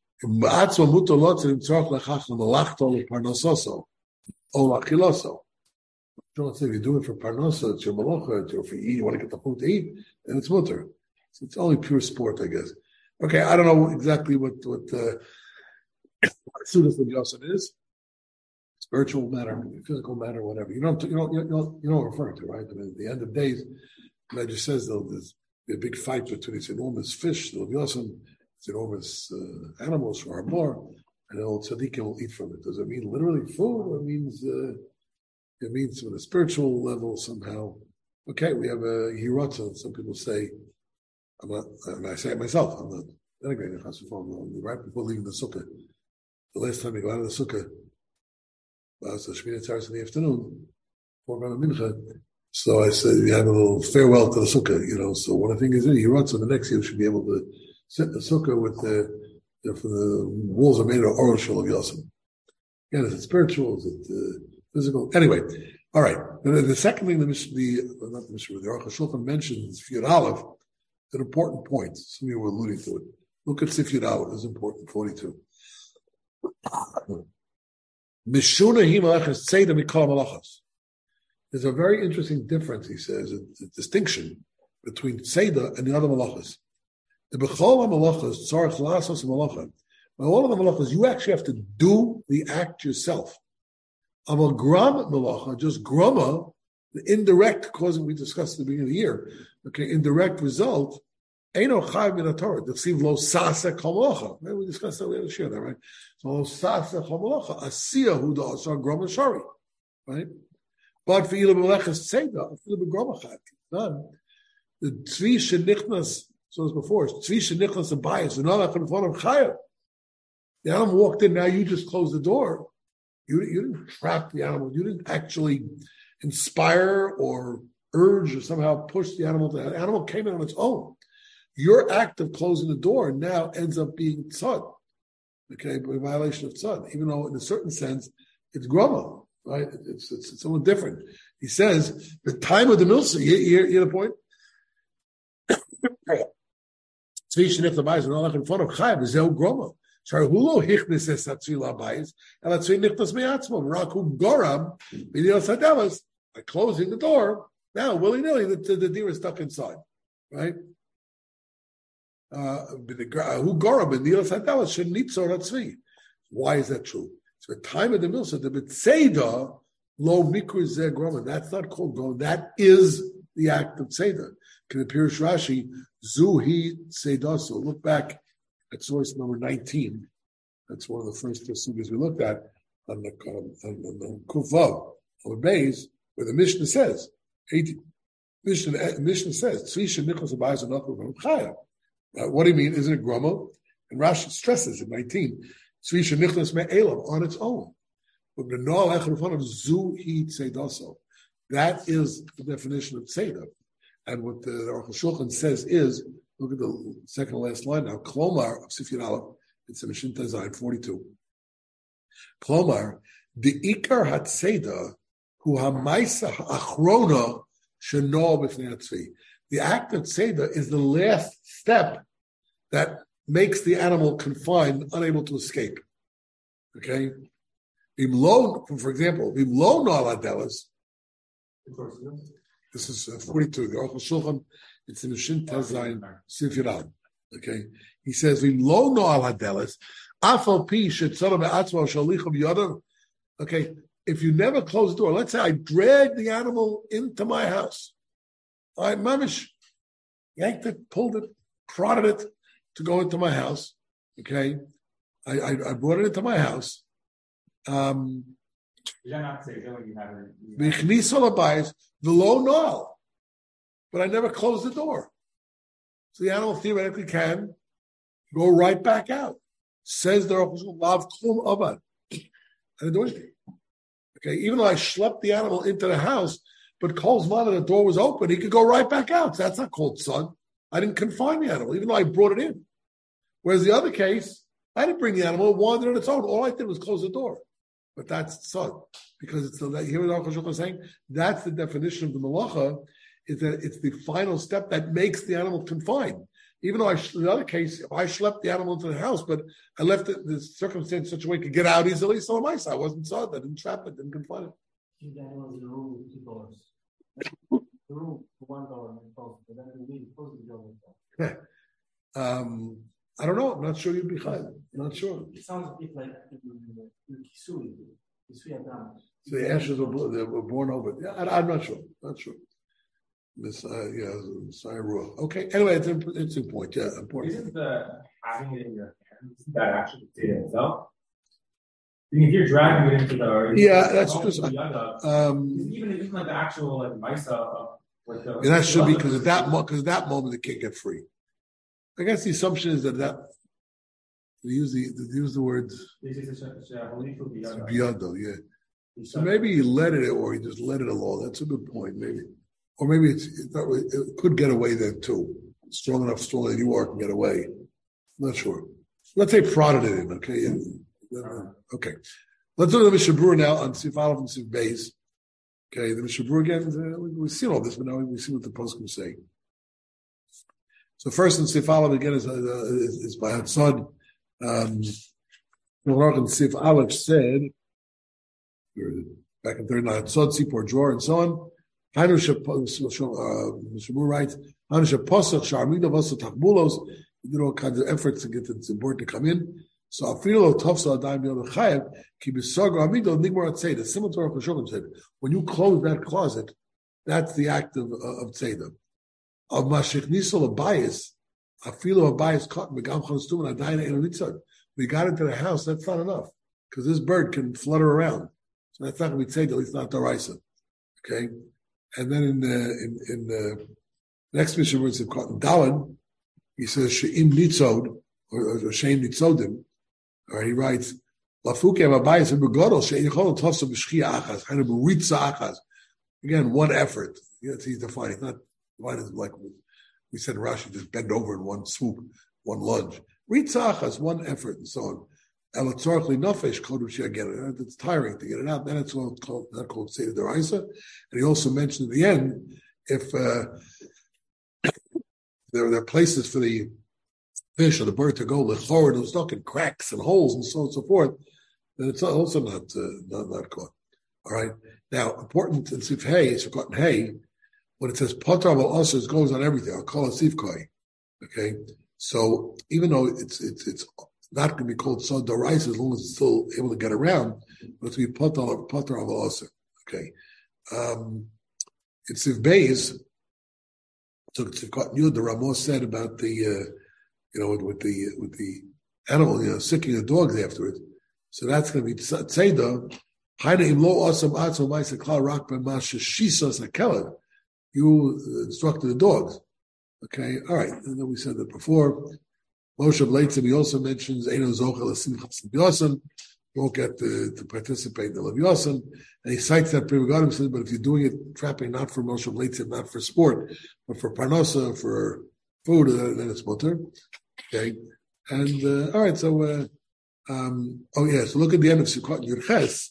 don't say if you do it for parnasa, it's your malacha, it's your for eat, you want to get the food to eat, and it's mutter. So it's only pure sport, I guess. Okay, I don't know exactly what Sudas of Yosef is. Spiritual matter, physical matter, whatever. You know what I'm referring to, right? I mean, at the end of days, the just says there's a big fight between these enormous fish, the Yosef, these enormous animals for our more, and all tzaddikim will eat from it. Does it mean literally food, or it means on a spiritual level somehow? Okay, we have a hirotza. Some people say, I'm not, and I say it myself, I'm not denigrating Chassidus. Right before leaving the sukkah, the last time we go out of the sukkah, was the Shmini Atzeres in the afternoon, before Rabbi Mincha. So I said, we have a little farewell to the sukkah, So one of the things is, hirotza, the next year we should be able to sit in the sukkah with the walls are made of oral shul of Yosef. Again, is it spiritual? Is it physical? Anyway, all right. The second thing the Aruch HaShulchan mentions, Sifyud Aleph, is an important point. Some of you were alluding to it. Look at Sifyud Aleph, it's important, 42. There's a very interesting difference, he says, a distinction between Seder and the other malachas. The Bechol HaMalachas, Tzarech Lasos HaMalacha. By all of the malachas, you actually have to do the act yourself. Aval gram malacha, just grama, the indirect causing, we discussed at the beginning of the year, okay, indirect result, Eino chayv min haTorah, d'chsiv lo sasa kol malacha. We discussed that, we had to share that, right? So lo sasa kol malacha, asiya hu da'asar grama shari, right? But for ilu b'meleches tzeda, ilu b'grama chayv, done. The tzvi shenichnas, so as before, tzvi shenichnas abayis, v'nalach in front of chayv. The animal walked in, now you just closed the door. You didn't trap the animal. You didn't actually inspire or urge or somehow push the animal. The animal came in on its own. Your act of closing the door now ends up being tzad, okay, by violation of tzad, even though in a certain sense it's grama, right? It's somewhat different. He says the time of the milsa. You hear the point? Tzvi shenif the bayis and all in front of chayv is el grama. By closing the door, now willy-nilly the deer is stuck inside, right? Why is that true? So the time of the milsa, the b'tzeda lo mikru zeh groma. That's not called groma. That is the act of tzeda. Can appear Rashi zuhi tzedaso. Look back at source number 19. That's one of the first sugas we looked at on the Kuvav or Beis, where the Mishnah says, Mishnah says, what do you mean? Isn't it grama? And Rashi stresses in 19, on its own. That is the definition of tzeda. And what the Aruch HaShulchan says is, look at the second to last line now, Klomar of Sifyud Aleph, it's in Mishin Tazayim 42. Klomar, the Ikar HaTzeda, hu ha'maisa ha'achrona sheno b'fnei hatzvi. The act of tzeda is the last step that makes the animal confined, unable to escape. Okay? For example, Vimlo no aladelas. This is 42. The Aruch HaShulchan, it's in Mishin Tazayim Sifyud Aleph. Okay, he says, okay, if you never close the door, let's say I drag the animal into my house. I mamish yanked it, pulled it, prodded it to go into my house. Okay, I brought it into my house. But I never closed the door. So the animal theoretically can go right back out. Says the Aruch HaShulchan, Lav Klum Avad. I didn't do anything. Okay, even though I schlepped the animal into the house, but Kol's mother, the door was open, he could go right back out. So that's not called tzad. I didn't confine the animal, even though I brought it in. Whereas the other case, I didn't bring the animal, it wandered on its own. All I did was close the door. But that's tzad. Because it's the, here what Al is saying, that's the definition of the malacha, is that it's the final step that makes the animal confined. Even though in the other case, if I schlepped the animal into the house, but I left it the circumstance in such a way it could get out easily, so am I. So I wasn't tzad. I didn't trap it, didn't confine it. The animal is the rule with 2 doors. The rule for $1 and close, but then we need to close the door. I don't know. I'm not sure you'd be chayv. I'm not sure. It sounds a bit like Kisui. So the ashes were born over. Yeah, I'm not sure. Not sure. Okay. Anyway, it's an interesting point. Yeah, important. Isn't the having it in your hands that actually data itself? If you're dragging it into the that's just even like the actual like Misa and that should be because at that moment it can't get free. I guess the assumption is that they use the word biyado, yeah. So maybe he let it or he just let it alone. That's a good point, maybe. Or maybe it could get away then too. Strong enough that you are can get away. I'm not sure. Let's say prodded it in, okay? Okay. Let's look at the Mishnah Berurah now on Sif Aleph and Sif Beis. Okay, the Mishnah Berurah again, we've seen all this, but now we see what the poskim say. So first in Sif Aleph again is by Hatzad. Sif Aleph said, back in 39, Hatzad, Sipor, Dror, and so on. Mishnah Berurah writes, Hanusha Posach, Sharmida, Vasa Tachbulos, you did all kinds of efforts to get the board to come in. So Afilo Tofsa Adaim Yom Chayev, Ki Bisagra Amido, Nigmar Tzeda, similar to Rosh Hashanah said. When you close that closet, that's the act of Tzeda. Of Mashich Nisol Abayis, Afilo Abayis caught Megam Chanstum and Adaina Elonitzad. We got into the house, that's not enough. Because this bird can flutter around. So that's not going to be Tzeda, at least not Daraisa. Okay? And then in the next mission where it's caught in Dalan, he says She'im Nitzod, or She'im Nitzodim, or he writes, again, one effort. He's defining. Not defined like we said in Rashi, just bend over in one swoop, one lunge. Ritzachas, one effort, and so on. It's tiring to get it out. Then it's not called Seder D'Oraisa. And he also mentioned at the end, if there are places for the fish or the bird to go forward and stuck in cracks and holes and so on and so forth, then it's also not caught. All right. Now, important in Sif Hay, it's forgotten Hay, when it says Potar Val Osers goes on everything. I'll call it Sif Koi. Okay. So even though it's not going to be called Sod D'Oraisa as long as it's still able to get around, but it's going to be Potar Val Oser. Okay. It's Sif Beis. So it's forgotten you. The Ramos said about the with the animal, sicking the dogs afterwards. So that's going to be tzeda. You instructed the dogs. Okay, all right. And then we said that before. Moshe Leitzim, he also mentions Eino Zochel Simchas Leviosan. You won't get to participate in the Leviosan. And he cites that Pri Megadim says, but if you're doing it trapping not for Moshe Leitzim, not for sport, but for parnosa, for food, then it's mutter. Okay, and all right. So, so look at the end of Sukkot Yurches.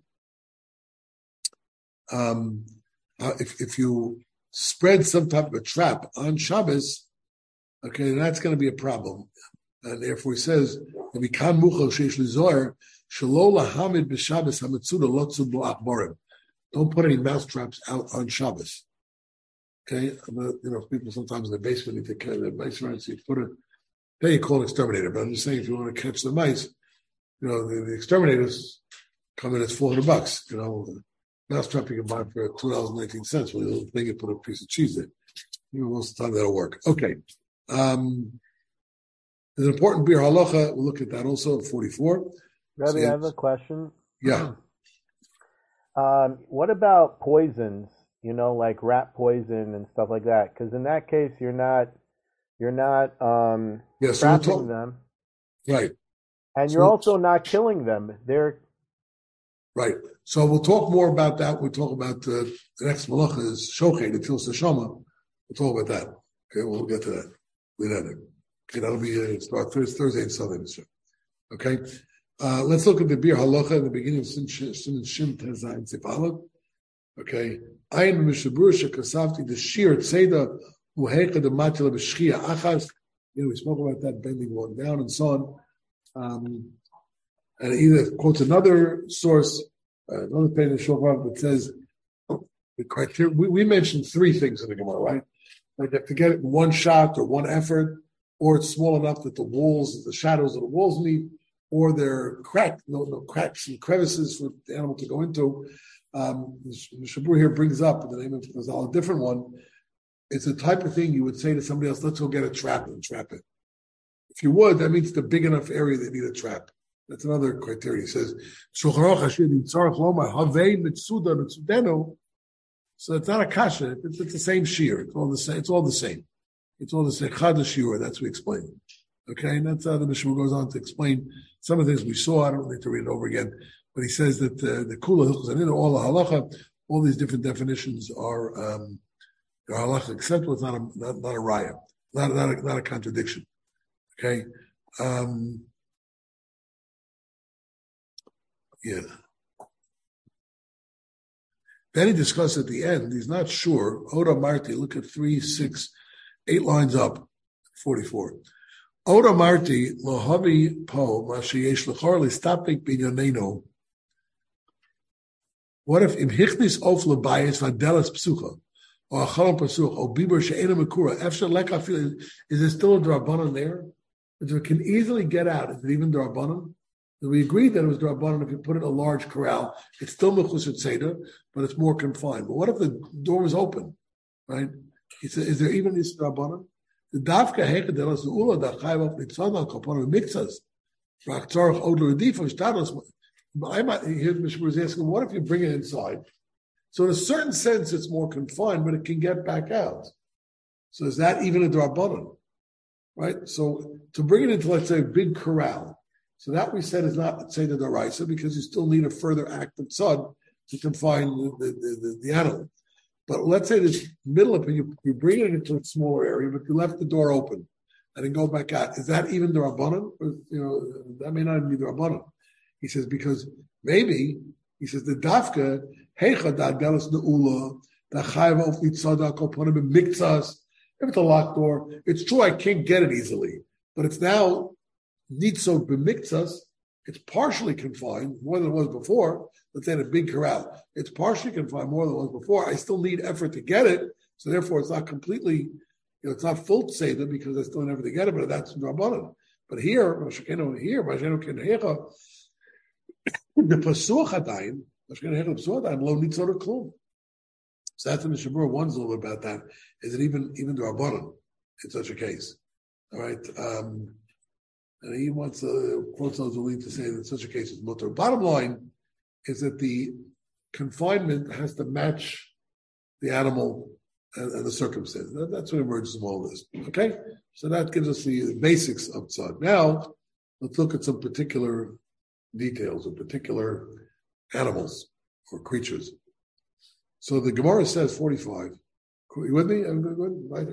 If you spread some type of a trap on Shabbos, okay, that's going to be a problem. And therefore, he says, "If we can muchal sheish lizoyer shelo lahamid b'Shabbos hametzuda lotzu b'achborim." Don't put any mouse traps out on Shabbos. Okay, people sometimes in the basement need to catch the mice around, so you put it. Then you call an exterminator. But I'm just saying, if you want to catch the mice, the exterminators come in at $400. Mouse trap you can buy for $2.19. With a little thing, you put a piece of cheese in. Most of the time that'll work. Okay. There's an important beer halacha. We'll look at that also. 44. Rabbi, I have a question. Yeah. What about poisons? Like rat poison and stuff like that. Because in that case, you're not trapping them, right? And you're also not killing them. They're right. So we'll talk more about that. We'll talk about the next malacha is shochet, the Tils Neshama. We'll talk about that. Okay, we'll get to that. Okay, that'll be start Thursday and Sunday this year. Okay, let's look at the Bir Halacha in the beginning of Sin Shim Tezayin Sifala. Okay, Ayin Mishabur Shekasavti the Shir Tzeda Uhecha the Matila B'Shchia Achas. We spoke about that bending one down and so on. And either quotes another source, another page in Shofar that says the criteria. We mentioned three things in the Gemara, right? Like you have to get it in one shot or one effort, or it's small enough that the shadows of the walls meet, or they're cracked, no cracks and crevices for the animal to go into. The Shabur here brings up in the name of Chazal a different one. It's the type of thing you would say to somebody else, let's go get a trap and trap it. If you would, that means it's a big enough area that need a trap. That's another criteria. He says, so it's not a kasha, it's the same shear. It's all the same. It's all the same. Chadash shiur, that's what we explain. Okay, and that's how the Mishnah goes on to explain some of the things we saw. I don't need to read it over again. But he says that the kula hilchos and all the halacha, all these different definitions are halacha acceptable. It's not a raya, not a contradiction. Okay. Yeah. Then he discussed at the end, he's not sure. Oda Marti, look at 3, 6, 8 lines up, 44. Oda Marti, lohavi po, mashiyesh lechor listapik binyoneno. What if imhichnis of lebayis vadelas psucha, or achalom pasuch, or biber she'ena mekura, efshe lekafil, is there still a drabanan there? If it can easily get out, is it even drabanan? We agreed that it was drabanan if you put it in a large corral. It's still mechus tzeder, but it's more confined. But what if the door was open, right? He said, is there even this drabanan? The davka hechedelas the ula that chayv of nitzadal kapanim mixas raktzarach odler edifa shtados. I might hear Mishmur was asking, what if you bring it inside? So in a certain sense, it's more confined, but it can get back out. So is that even a drabanan, right? So to bring it into, let's say, a big corral. So that we said is not say the daraisa because you still need a further act of tzad to confine the animal. But let's say this middle of it, you bring it into a smaller area, but you left the door open and then go back out. Is that even the rabbanon? That may not even be the rabbanon. He says because maybe he says the dafka heicha dadelas neula the chayva of nitzada koponim b'miktzas. If it's a locked door, it's true I can't get it easily, but it's now. Nitzo b'miktzas, it's partially confined more than it was before. Let's say in a big corral, it's partially confined more than it was before. I still need effort to get it, so therefore it's not completely, it's not full tzeder because I still need effort to get it. But that's drabanan. But here, the pasuach hadayin, lo nitzor klum. So that's in the Shabur. One's a little bit about that. Is it even drabanan in such a case? All right. And he wants quotes Zolin to say that in such a case it's mutter. Bottom line is that the confinement has to match the animal and the circumstance. That's what emerges from all this. Okay? So that gives us the basics of tzad. Now, let's look at some particular details of particular animals or creatures. So the Gemara says 45. You with me? I'm good? Right?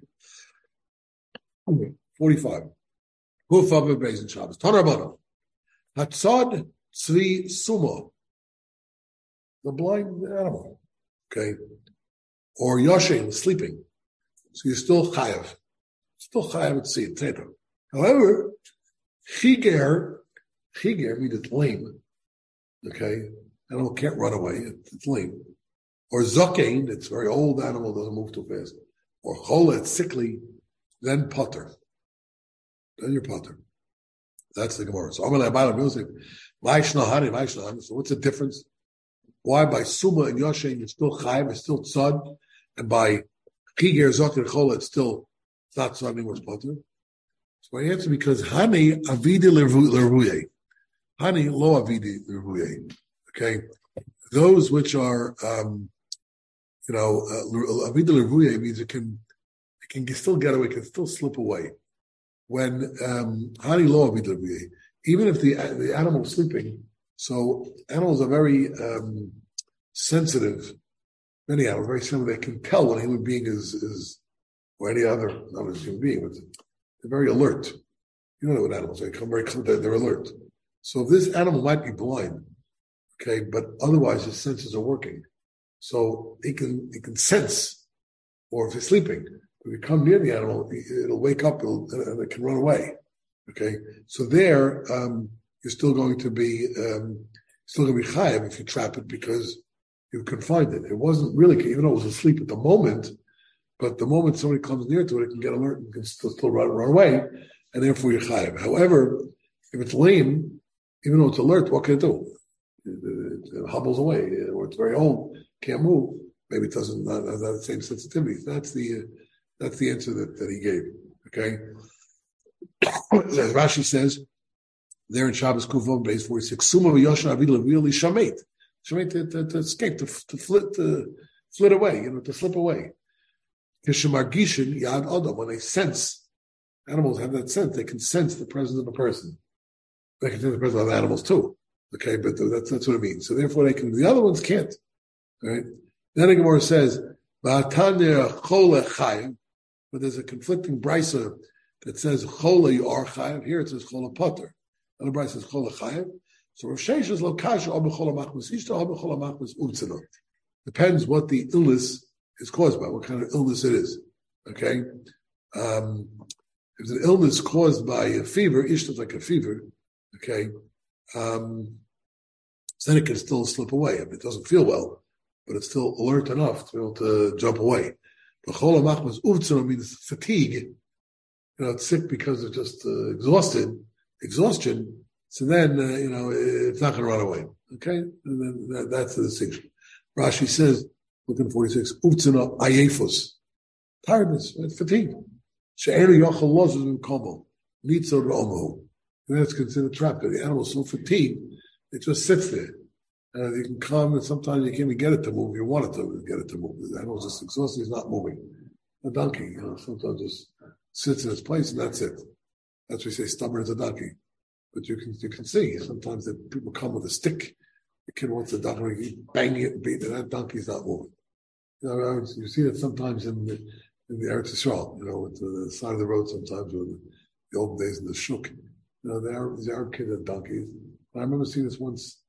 Okay. 45. Hufa beis and Shabbos. Tanarbana. Hatzad tzvi sumo. The blind animal. Okay. Or yoshin, sleeping. So you're still chayav. Still chayav at sea, etc. However, chiger means it's lame. Okay. Animal can't run away. It's lame. Or zokein, it's a very old animal, doesn't move too fast. Or chola, it's sickly. Then potter. Then you're potter. That's the Gemara. So so what's the difference? Why by Suma and Yoshin it's still Chaim, it's still Tzad, and by Chiger, Zokir, Chola it's not Tzad anymore, it's potter? So my answer because Hani Avidi Lervuye. Hani Lo Avidi Lervuye. Okay? Those which are, Avidi Lervuye means it can still get away, it can still slip away. When Hani Lo Avidi Lervuye, even if the animal is sleeping, so animals are very sensitive. Many animals are very sensitive. They can tell when a human being is or any other, not a human being, but they're very alert. You know what animals, they're alert. So this animal might be blind, okay, but otherwise his senses are working. So he can sense, or if he's sleeping, if you come near the animal, it'll wake up and it can run away. Okay, so there you're still going to be chayav if you trap it because you confined it. It wasn't really, even though it was asleep at the moment, but the moment somebody comes near to it, it can get alert and can still run away, and therefore you're chayav. However, if it's lame, even though it's alert, what can it do? It hobbles away, or it's very old, can't move. Maybe it doesn't not have the same sensitivity. That's the answer that he gave. Okay. As Rashi says, there in Shabbos Kufov base 46, Suma v'yoshan avilah really shamet to escape, to flit away, to slip away. Kishamargishin yad adam, when they sense, animals have that sense, they can sense the presence of a person. They can sense the presence of other animals too. Okay, but that's what it means. So therefore they can, the other ones can't. Right? Then the Gemara says, Ba'atanya chole chayim, but there's a conflicting brisa that says chole you are chayim. Here it says chole potter. Another brisa says chole chayim. So Rav Sheshes lo kasha or b'chol machmas ishta or b'chol machmas utzanot. Depends what the illness is caused by, what kind of illness it is. Okay, if it's an illness caused by a fever, ishta is like a fever. Okay, so then it can still slip away. I mean, it doesn't feel well, but it's still alert enough to be able to jump away. B'chol machmas utzanot means fatigue. It's sick because of just exhaustion. So then, it's not going to run away. Okay? And then that's the distinction. Rashi says, looking at 46, Uvtzina ayefus. Tiredness, right? Fatigue. She'enu yochel lozuz v'mkomo. Nitzo r'omo. And that's considered trapped. The animal's so fatigued, it just sits there. And you can come, and sometimes you can't even get it to move. You want it to get it to move. The animal's just exhausted, he's not moving. A donkey, sometimes just sits in its place, and that's it. That's why we say stubborn as a donkey. But you can see sometimes that people come with a stick. The kid wants a donkey, banging it and beating it. That donkey's not moving. You see that sometimes in the Eretz Yisrael, with the side of the road sometimes, with the old days in the shuk. These Arab kids had donkeys. I remember seeing this once.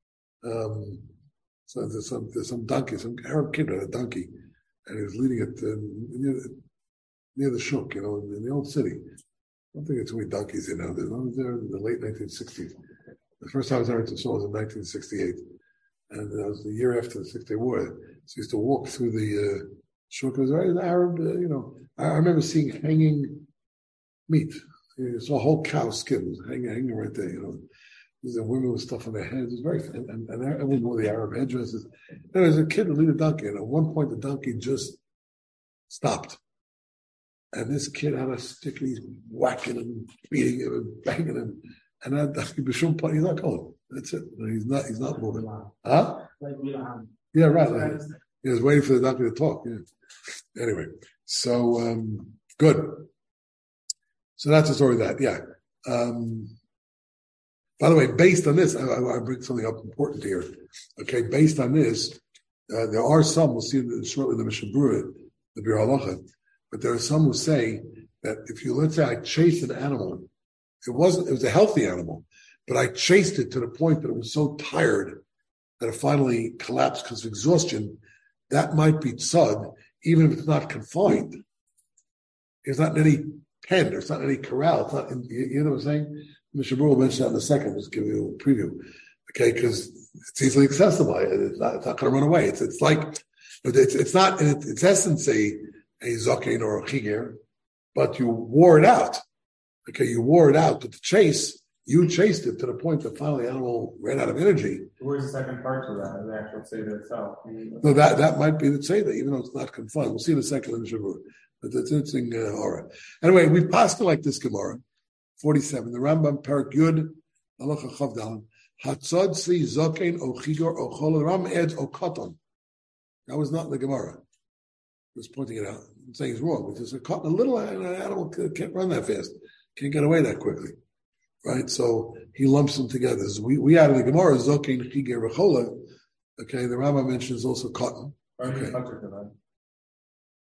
So there's some donkey, some Arab kid had a donkey, and he was leading it near the shuk, in the old city. I don't think there's too many donkeys in now. I was there in the late 1960s. The first time I was there was in 1968. And that was the year after the 6-Day War. So I used to walk through the shuk. It was very Arab, I remember seeing hanging meat. You saw a whole cow skin hanging right there, There's a women with stuff on their heads. It was very, and everyone wore the Arab headdresses. There was a kid who lead a donkey, and at one point the donkey just stopped. And this kid had a stick, and he's whacking him, beating him, and banging him. And that donkey, he's not going. That's it. He's not moving. Huh? Yeah, right. He was waiting for the donkey to talk. Yeah. Anyway, so good. So that's the story of that. Yeah. By the way, based on this, I bring something up important here. Okay, based on this, there are some, we'll see shortly in the Mishnah Berurah, the Bir Halacha, but there are some who say that if let's say I chased an animal, it was a healthy animal, but I chased it to the point that it was so tired that it finally collapsed because of exhaustion, that might be tzad, even if it's not confined. It's not in any pen, it's not in any corral, it's not in, you know what I'm saying? Mr. Brewer mentioned that in a second, just give you a preview. Okay, because it's easily accessible. It's not going to run away. It's like, it's not in its essence a zokein or a chiger, but you wore it out. Okay, you wore it out with the chase. You chased it to the point that finally the animal ran out of energy. Where's the second part to that? The actual Seder itself? No, that might be the Seder, even though it's not confined. We'll see in a second in the Shavur. But that's interesting aura. Anyway, we passed it like this Gemara. 47. The Rambam Perak Yud Halacha Chav Daled. Hatzad Sli Zokein O Chigor O Chol. The Rambam adds O Katan. That was not in the Gemara. He was pointing it out. I'm saying it's wrong. Because a little animal can't run that fast. Can't get away that quickly. Right? So he lumps them together. So we added the Gemara Zokein Chigor Rechola. Okay, the Rambam mentions also cotton. Okay.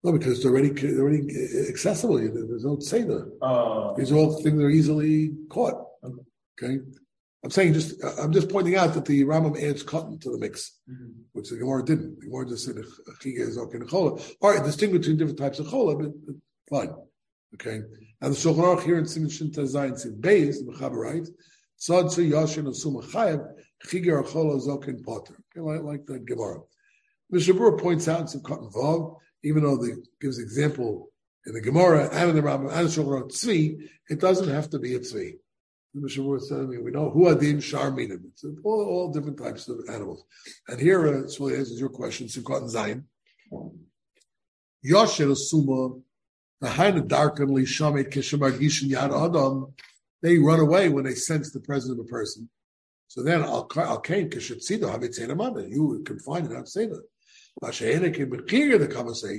No, because they're already accessible. There's no seder. These are all things that are easily caught. Okay, I'm just pointing out that the Rambam adds cotton to the mix, which the Gemara didn't. The Gemara just said chiga is okay chola. All right, distinguish between different types of chola, but fine. Okay, and the Shulchan Aruch here in Siman Shin Tazayin Sid Beis, the Mechaber writes, Tzad Tzur Yashin Asuma Chayev chiga or chola zokin potter. Okay, like the Gemara. Mishnah Berurah points out in some cotton vav, even though they gives example in the Gemara and in the Rambam and the Shulchan Aruch tzvi, it doesn't have to be a tzvi. The Mishnah Berurah said, we know who adim shar minim. It's all different types of animals. And here, this really answers your question. Simchat and Zayin. Yosher asuma v'haina darkan li shamet kishamargishin yad adam. They run away when they sense the presence of a person. So then al kain kishetzido havitzena amanda. You can find it outside it. The Kama say,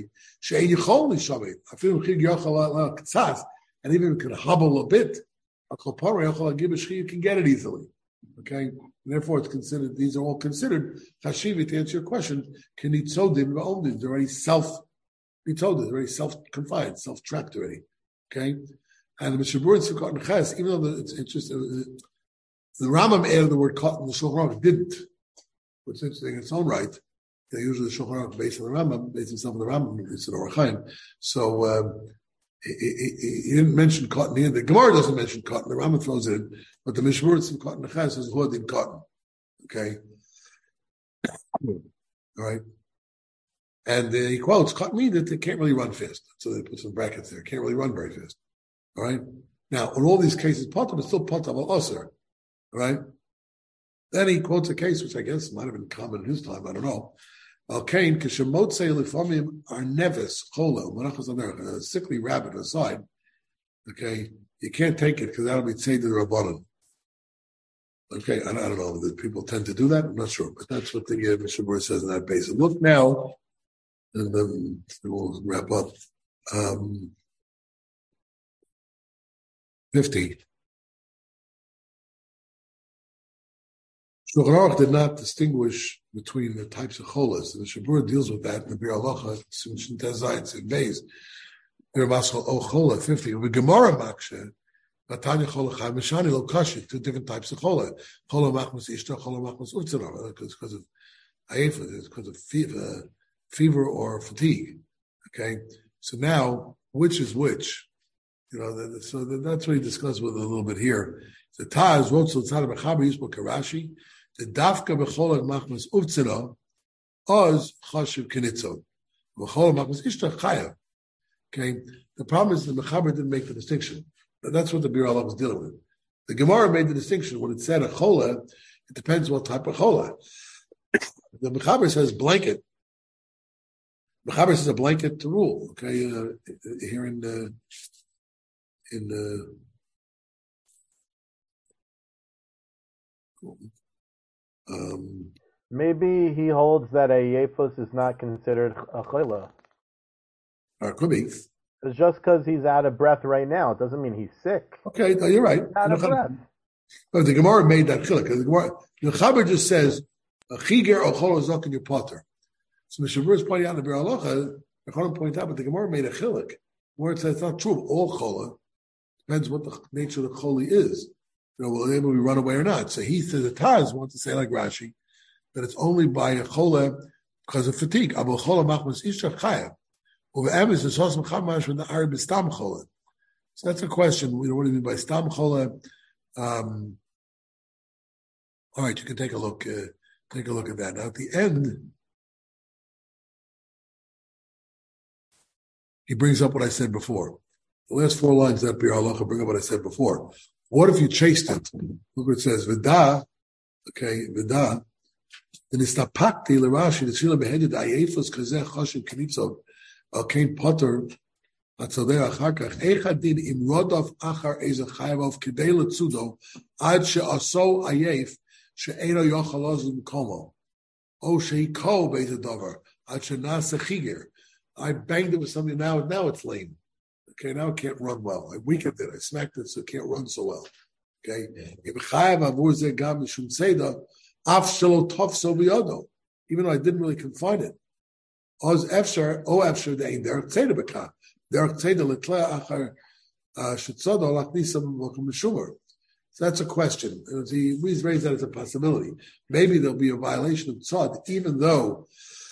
and even if it can hobble a bit, you can get it easily. Okay, and therefore it's considered. These are all considered chashivi. To answer your question, can eat sodim v'omdim? They're already they're already self-confined, self-trapped already. Okay, and the Mishnah Berurah in Sukkot and Ches, even though it's interesting, the Rambam added the word cotton, the Shulchan Aruch didn't. What's interesting in its own right. Usually the Shulchan Aruch based on the Rambam, based himself on the Rambam, it's an Orach Chaim. So he didn't mention cotton here. The Gemara doesn't mention cotton. The Rambam throws it in, but the Mishnah Berurah in cotton Nechaz says hodim cotton. Okay, all right. And he quotes cotton means that they can't really run fast. So they put some brackets there. Can't really run very fast. All right. Now, in all these cases, potam is still potam al osir. All right. Then he quotes a case which I guess might have been common in his time. I don't know. Al kain kishemotze lifamim are neves chola manachas on there a sickly rabbit aside. Okay, you can't take it because that'll be tzei to the rabbanon. Okay, I don't know that people tend to do that. I'm not sure, but that's what the Mishnah Berurah says on that basis. Look now, and then we'll wrap up. 50. Shulchan Aruch did not distinguish between the types of cholas. The Mishnah Berurah deals with that in the Bir Halacha, Siman Tezayin, in Beis. Bir Maschal O Chola, 50. With Gemara Makshe, Vatanya Chola Chai Mishani Lo Kashi, two different types of chola. Chola Machmas Ishta, Chola Machmas Uftzara, because of Ayefa, because of fever or fatigue. Okay? So now, which is which? You know, so that's what he discussed with a little bit here. The Taz wrote to the Tzad Mechaber Yisbo Karashi, the Dafka B'Cholag Machmas Uftzira, Oz Chashiv Kenitzon. B'Cholag Machmas Ishta Chayav. Okay, the problem is the Mechaber didn't make the distinction. And that's what the Bir Halacha was dealing with. The Gemara made the distinction. When it said a chola, it depends what type of chola. The Mechaber says blanket. Mechaber says a blanket to rule. Okay, here in maybe he holds that a yefus is not considered a chola. Or it could be. It's just because he's out of breath right now. It doesn't mean he's sick. Okay, no, you're right. Out of breath. But the Gemara made that chiluk. The Chaber just says a chiger or chola zok in your potter. So Mishnah Berurah is pointing out in the Bir Halacha. The Chaber pointed out, but the Gemara made a chiluk where it says it's not true. All chola depends what the nature of the choli is. You know, will we run away or not? So he says the Taz wants to say like Rashi that it's only by a chola because of fatigue. Abu chola machmas isha chayav. So that's a question. You know, what do you mean by stam chola? All right, you can take a look. Take a look at that. Now at the end, he brings up what I said before. The last 4 lines of that Bir Halacha bring up what I said before. What if you chased it? Look what it says. Vida, okay, vida. Then it's tapakti l'Rashi. The tefillah beheaded ayefus kazeh chashiv knitzov. Kain Potter, Atzadeh Achakach, Echadin im Rodov Achar Eza Chayavov Kidei Letzudo, Ad She'aso Ayef, She'eno Yochalozim Komo, O She'iko Beit Dover, Ad She'nasa Chiger. I banged it with something now it's lame. Okay, now it can't run well. I weakened it, I smacked it so it can't run so well. Okay, Im Chayav Avur Zeh Gam Mishum Seda, Af Shelo Tov So B'Yodo, even though I didn't really confine it. Oz Efshar, O Efshar, the Derek Tzeda Beka. Derek Tzeda Letlea Achar Shetzodo Lachnisa Mokum Meshumer. So that's a question. We raise that as a possibility. Maybe there'll be a violation of tzad, even though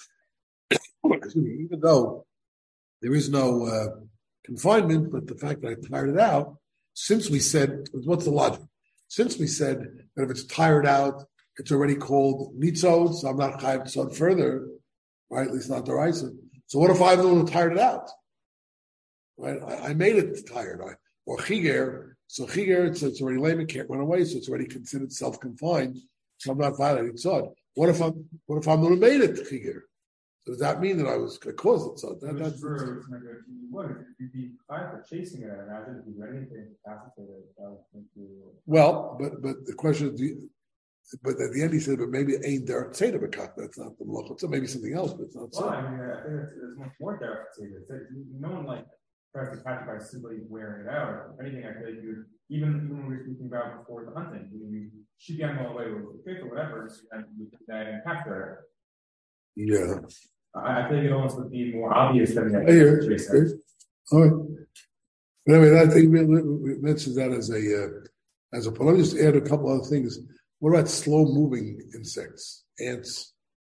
there is no confinement, but the fact that I tired it out, since we said, what's the logic? Since we said that if it's tired out, it's already called nitzod, so I'm not chayav tzad further, right? At least not deraisa. So what if I'm the one who tired it out? Right? I made it tired. Or chiger. So chiger, it's already lame, it can't run away, so it's already considered self-confined. So I'm not violating tzad. What if I'm the one who made it chiger? So does that mean that I was going to cause it? So that's true. If you'd be fine for chasing it, I imagine if you do anything to pacificate it, well, but the question is, but at the end he said, but maybe it ain't derech tzeda b'kach. That's not the malacha. So maybe something else, but it's not. Well, I think it's much more derech tzeda. No one tries to catch it by simply wearing it out. If anything, I feel like you even when we were speaking about before the hunting, you shoot the animal away with a stick or whatever, and you put that and capture it. Yeah. I think it almost would be more obvious than that. All right. But anyway, I think we mentioned that as a point. Let me just add a couple other things. What about slow-moving insects, ants,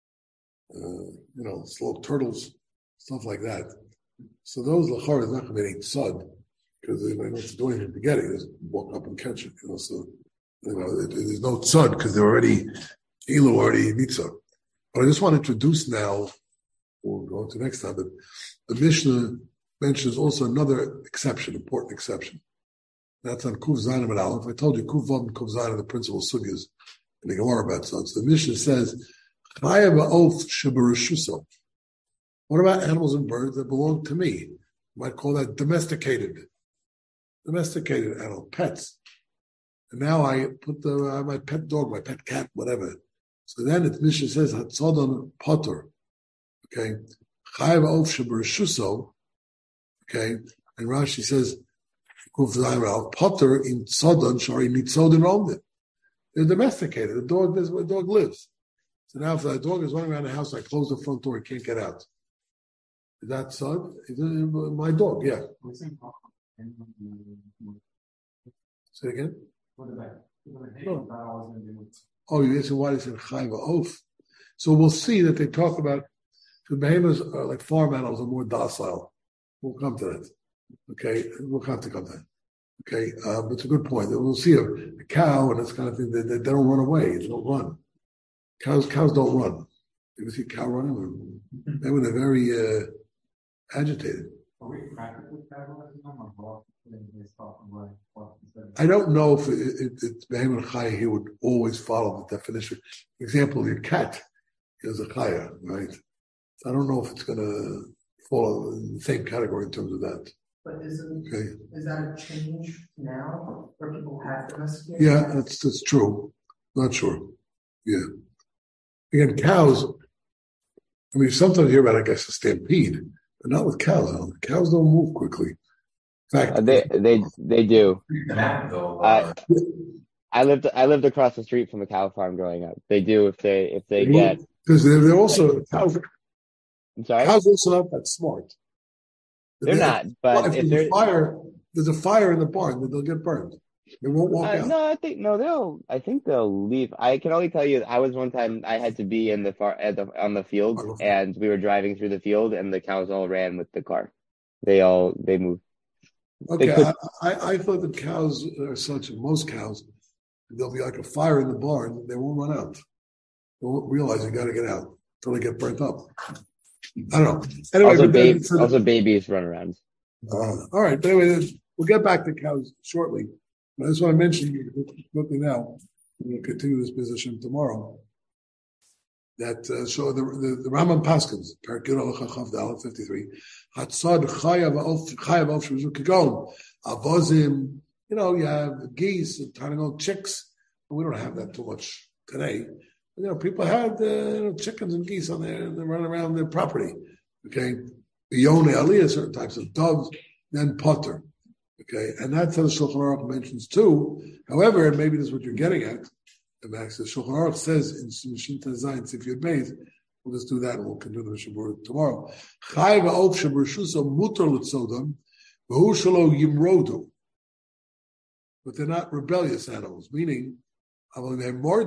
slow turtles, stuff like that? So those lachar is not going to be any tzad because they might not do anything to get it. They just walk up and catch it. So there's no tzad because they're already mitzvah. But I just want to introduce now. We'll go to next time. But the Mishnah mentions also another exception, important exception. That's on Kuf Zayin and Aleph. I told you Kuf Vav and Kuf Zayin are the principal sugyas in the Gemara about tzad. So the Mishnah says, "Chayav ha'of sheberushuso." What about animals and birds that belong to me? You might call that domesticated animal, pets. And now I put my pet dog, my pet cat, whatever. So then the Mishnah says, "Hatzodon potter." Okay, Chayav of sheberushuso. Okay, and Rashi says, "Potter in tzodon shari nitzodin omdim." They're domesticated. The dog is where the dog lives. So now, if the dog is running around the house, I close the front door; he can't get out. Is that tzod? My dog, yeah. Say it again. Oh, you asking why they said Chayav of? So we'll see that they talk about. The behemoths are like farm animals are more docile. We'll come to that. Okay, we'll have to come to that. Okay, but it's a good point. We'll see a cow and this kind of thing. They don't run away. They don't run. Cows don't run. You ever see a cow running? When they're very agitated. I don't know if it's behemoth chaya here would always follow the definition. For example, your cat is a chaya, right? I don't know if it's going to fall in the same category in terms of that. But is that a change now where people have domesticated? Yeah, that's true. Not sure. Yeah. Again, cows, I mean, sometimes you hear about, I guess, a stampede, but not with cows. Cows don't move quickly. In fact, they do. I lived across the street from a cow farm growing up. They do if they get, because they're also cows. I'm sorry? Cows also not that smart. They're not, but if there's a fire in the barn, then they'll get burned. They won't walk out. No, I think they'll leave. I can only tell you, I was one time I had to be in on the field, and we were driving through the field, and the cows all ran with the car. They moved. Okay, I thought the cows are such. Most cows, there'll be like a fire in the barn. They won't run out. They won't realize you got to get out until they get burnt up. I don't know. Anyway, also babies run around. All right. But anyway, we'll get back to cows shortly. But I just want to mention quickly now, we'll continue this position tomorrow, that so the Rambam Paskins, Perkei Halacha Chav Daled 53, Hatzad Chayav of Shemizuk Kagon, Avozim, you have geese and tiny little chicks. We don't have that too much today. People had chickens and geese on there, and they run around their property. Okay, Yone Aliyah, certain types of doves, then potter. Okay, and that's how the Shulchan Aruch mentions too. However, and maybe this is what you're getting at, Max. The Shulchan Aruch says in Mishnah Zayin Sif Yud Beis We'll just do that and we'll continue the Shabbat tomorrow. Chai va'ok shabrushusa mutar l'tzodam v'hu shalo yimrodu. But they're not rebellious animals, meaning if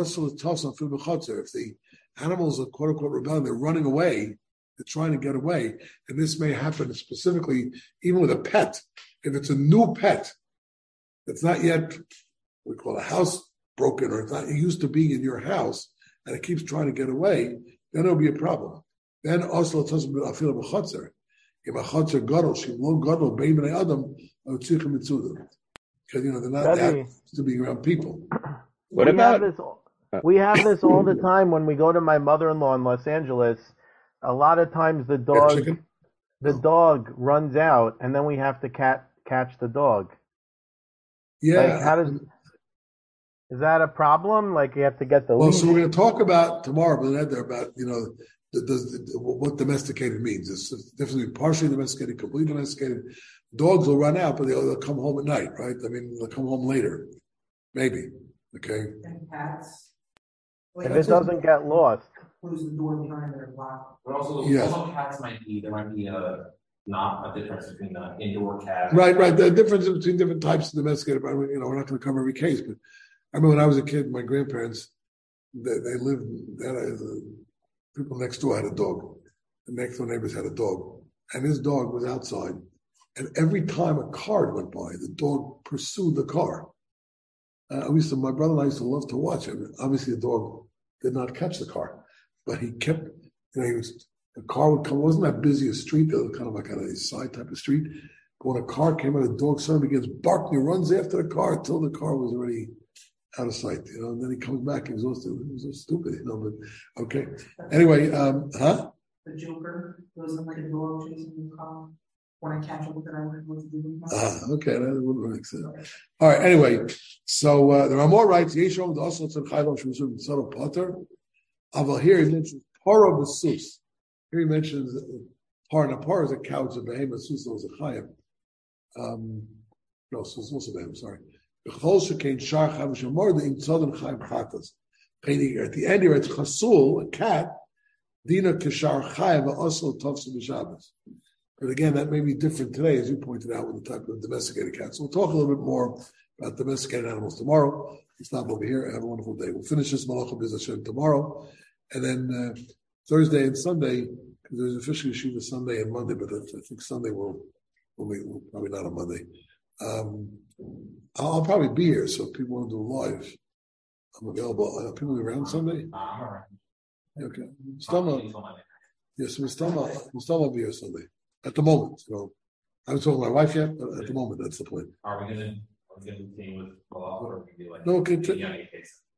the animals are quote unquote rebelling, they're running away, they're trying to get away, and this may happen specifically even with a pet. If it's a new pet, it's not yet we call a house broken, or it's not used to being in your house, and it keeps trying to get away, then it'll be a problem. Then also it doesn't feel a chotzer. If a chotzer gadol, shimlon gadol, bein b'nei adam, avtzichim mitzudah. Because they're not that to be around people. We have this all the time when we go to my mother-in-law in Los Angeles. A lot of times the dog runs out, and then we have to catch the dog. Yeah. Is that a problem? Like you have to get the leash? Well, so we're going to talk about tomorrow, about what domesticated means. It's the difference between partially domesticated, completely domesticated. Dogs will run out, but they'll come home at night, right? I mean, they'll come home later, maybe. Okay. And cats. If it doesn't get lost. Close the door behind their block. But also, some cats there might be not a difference between the indoor cat. Right. The difference between different types of domesticated. We're not going to cover every case, but I remember when I was a kid, my grandparents, they lived. People next door had a dog. The next door neighbors had a dog, and his dog was outside. And every time a car went by, the dog pursued the car. My brother and I used to love to watch him. Obviously, the dog did not catch the car, but he kept. The car would come. It wasn't that busy a street. It was kind of like a side type of street. But when a car came out, the dog suddenly begins barking. He runs after the car until the car was already out of sight. And then he comes back. He was so stupid. But okay. Anyway, The Joker goes in like a dog chasing the car. When I catch up with it, I don't know what to do. Okay, that wouldn't make sense. All right, anyway, so there are more rights. Yeshua also said Chayvah Shemuzum Tzara Potter. Aval here he mentions Para V'Sus. Here he mentions Para. Now Para is a cow, it's a behemoth. Sus is a chayim. No, Sus is also a behemoth. Sorry. B'chol shekein shar Chayvah Shemor in Tzadon Chayim Chatas. At the end here it's Chasul, a cat. Dina Kishar Chayim also Tavsu B'Shabbos. But again, that may be different today, as you pointed out, with the type of domesticated cats. So we'll talk a little bit more about domesticated animals tomorrow. Stop over here. Have a wonderful day. We'll finish this Malacha B'ez Hashem tomorrow. And then Thursday and Sunday, because there's officially Yeshiva Sunday and Monday, but I think Sunday will be probably not on Monday. I'll probably be here, so if people want to do live, I'm available. Are people around Sunday? I'm around. Okay. Yes, Mustama will be here Sunday. At the moment, I haven't told my wife yet, but at the moment, that's the plan. Are we going to continue with Malacha, or are we going to be like no, okay, any case?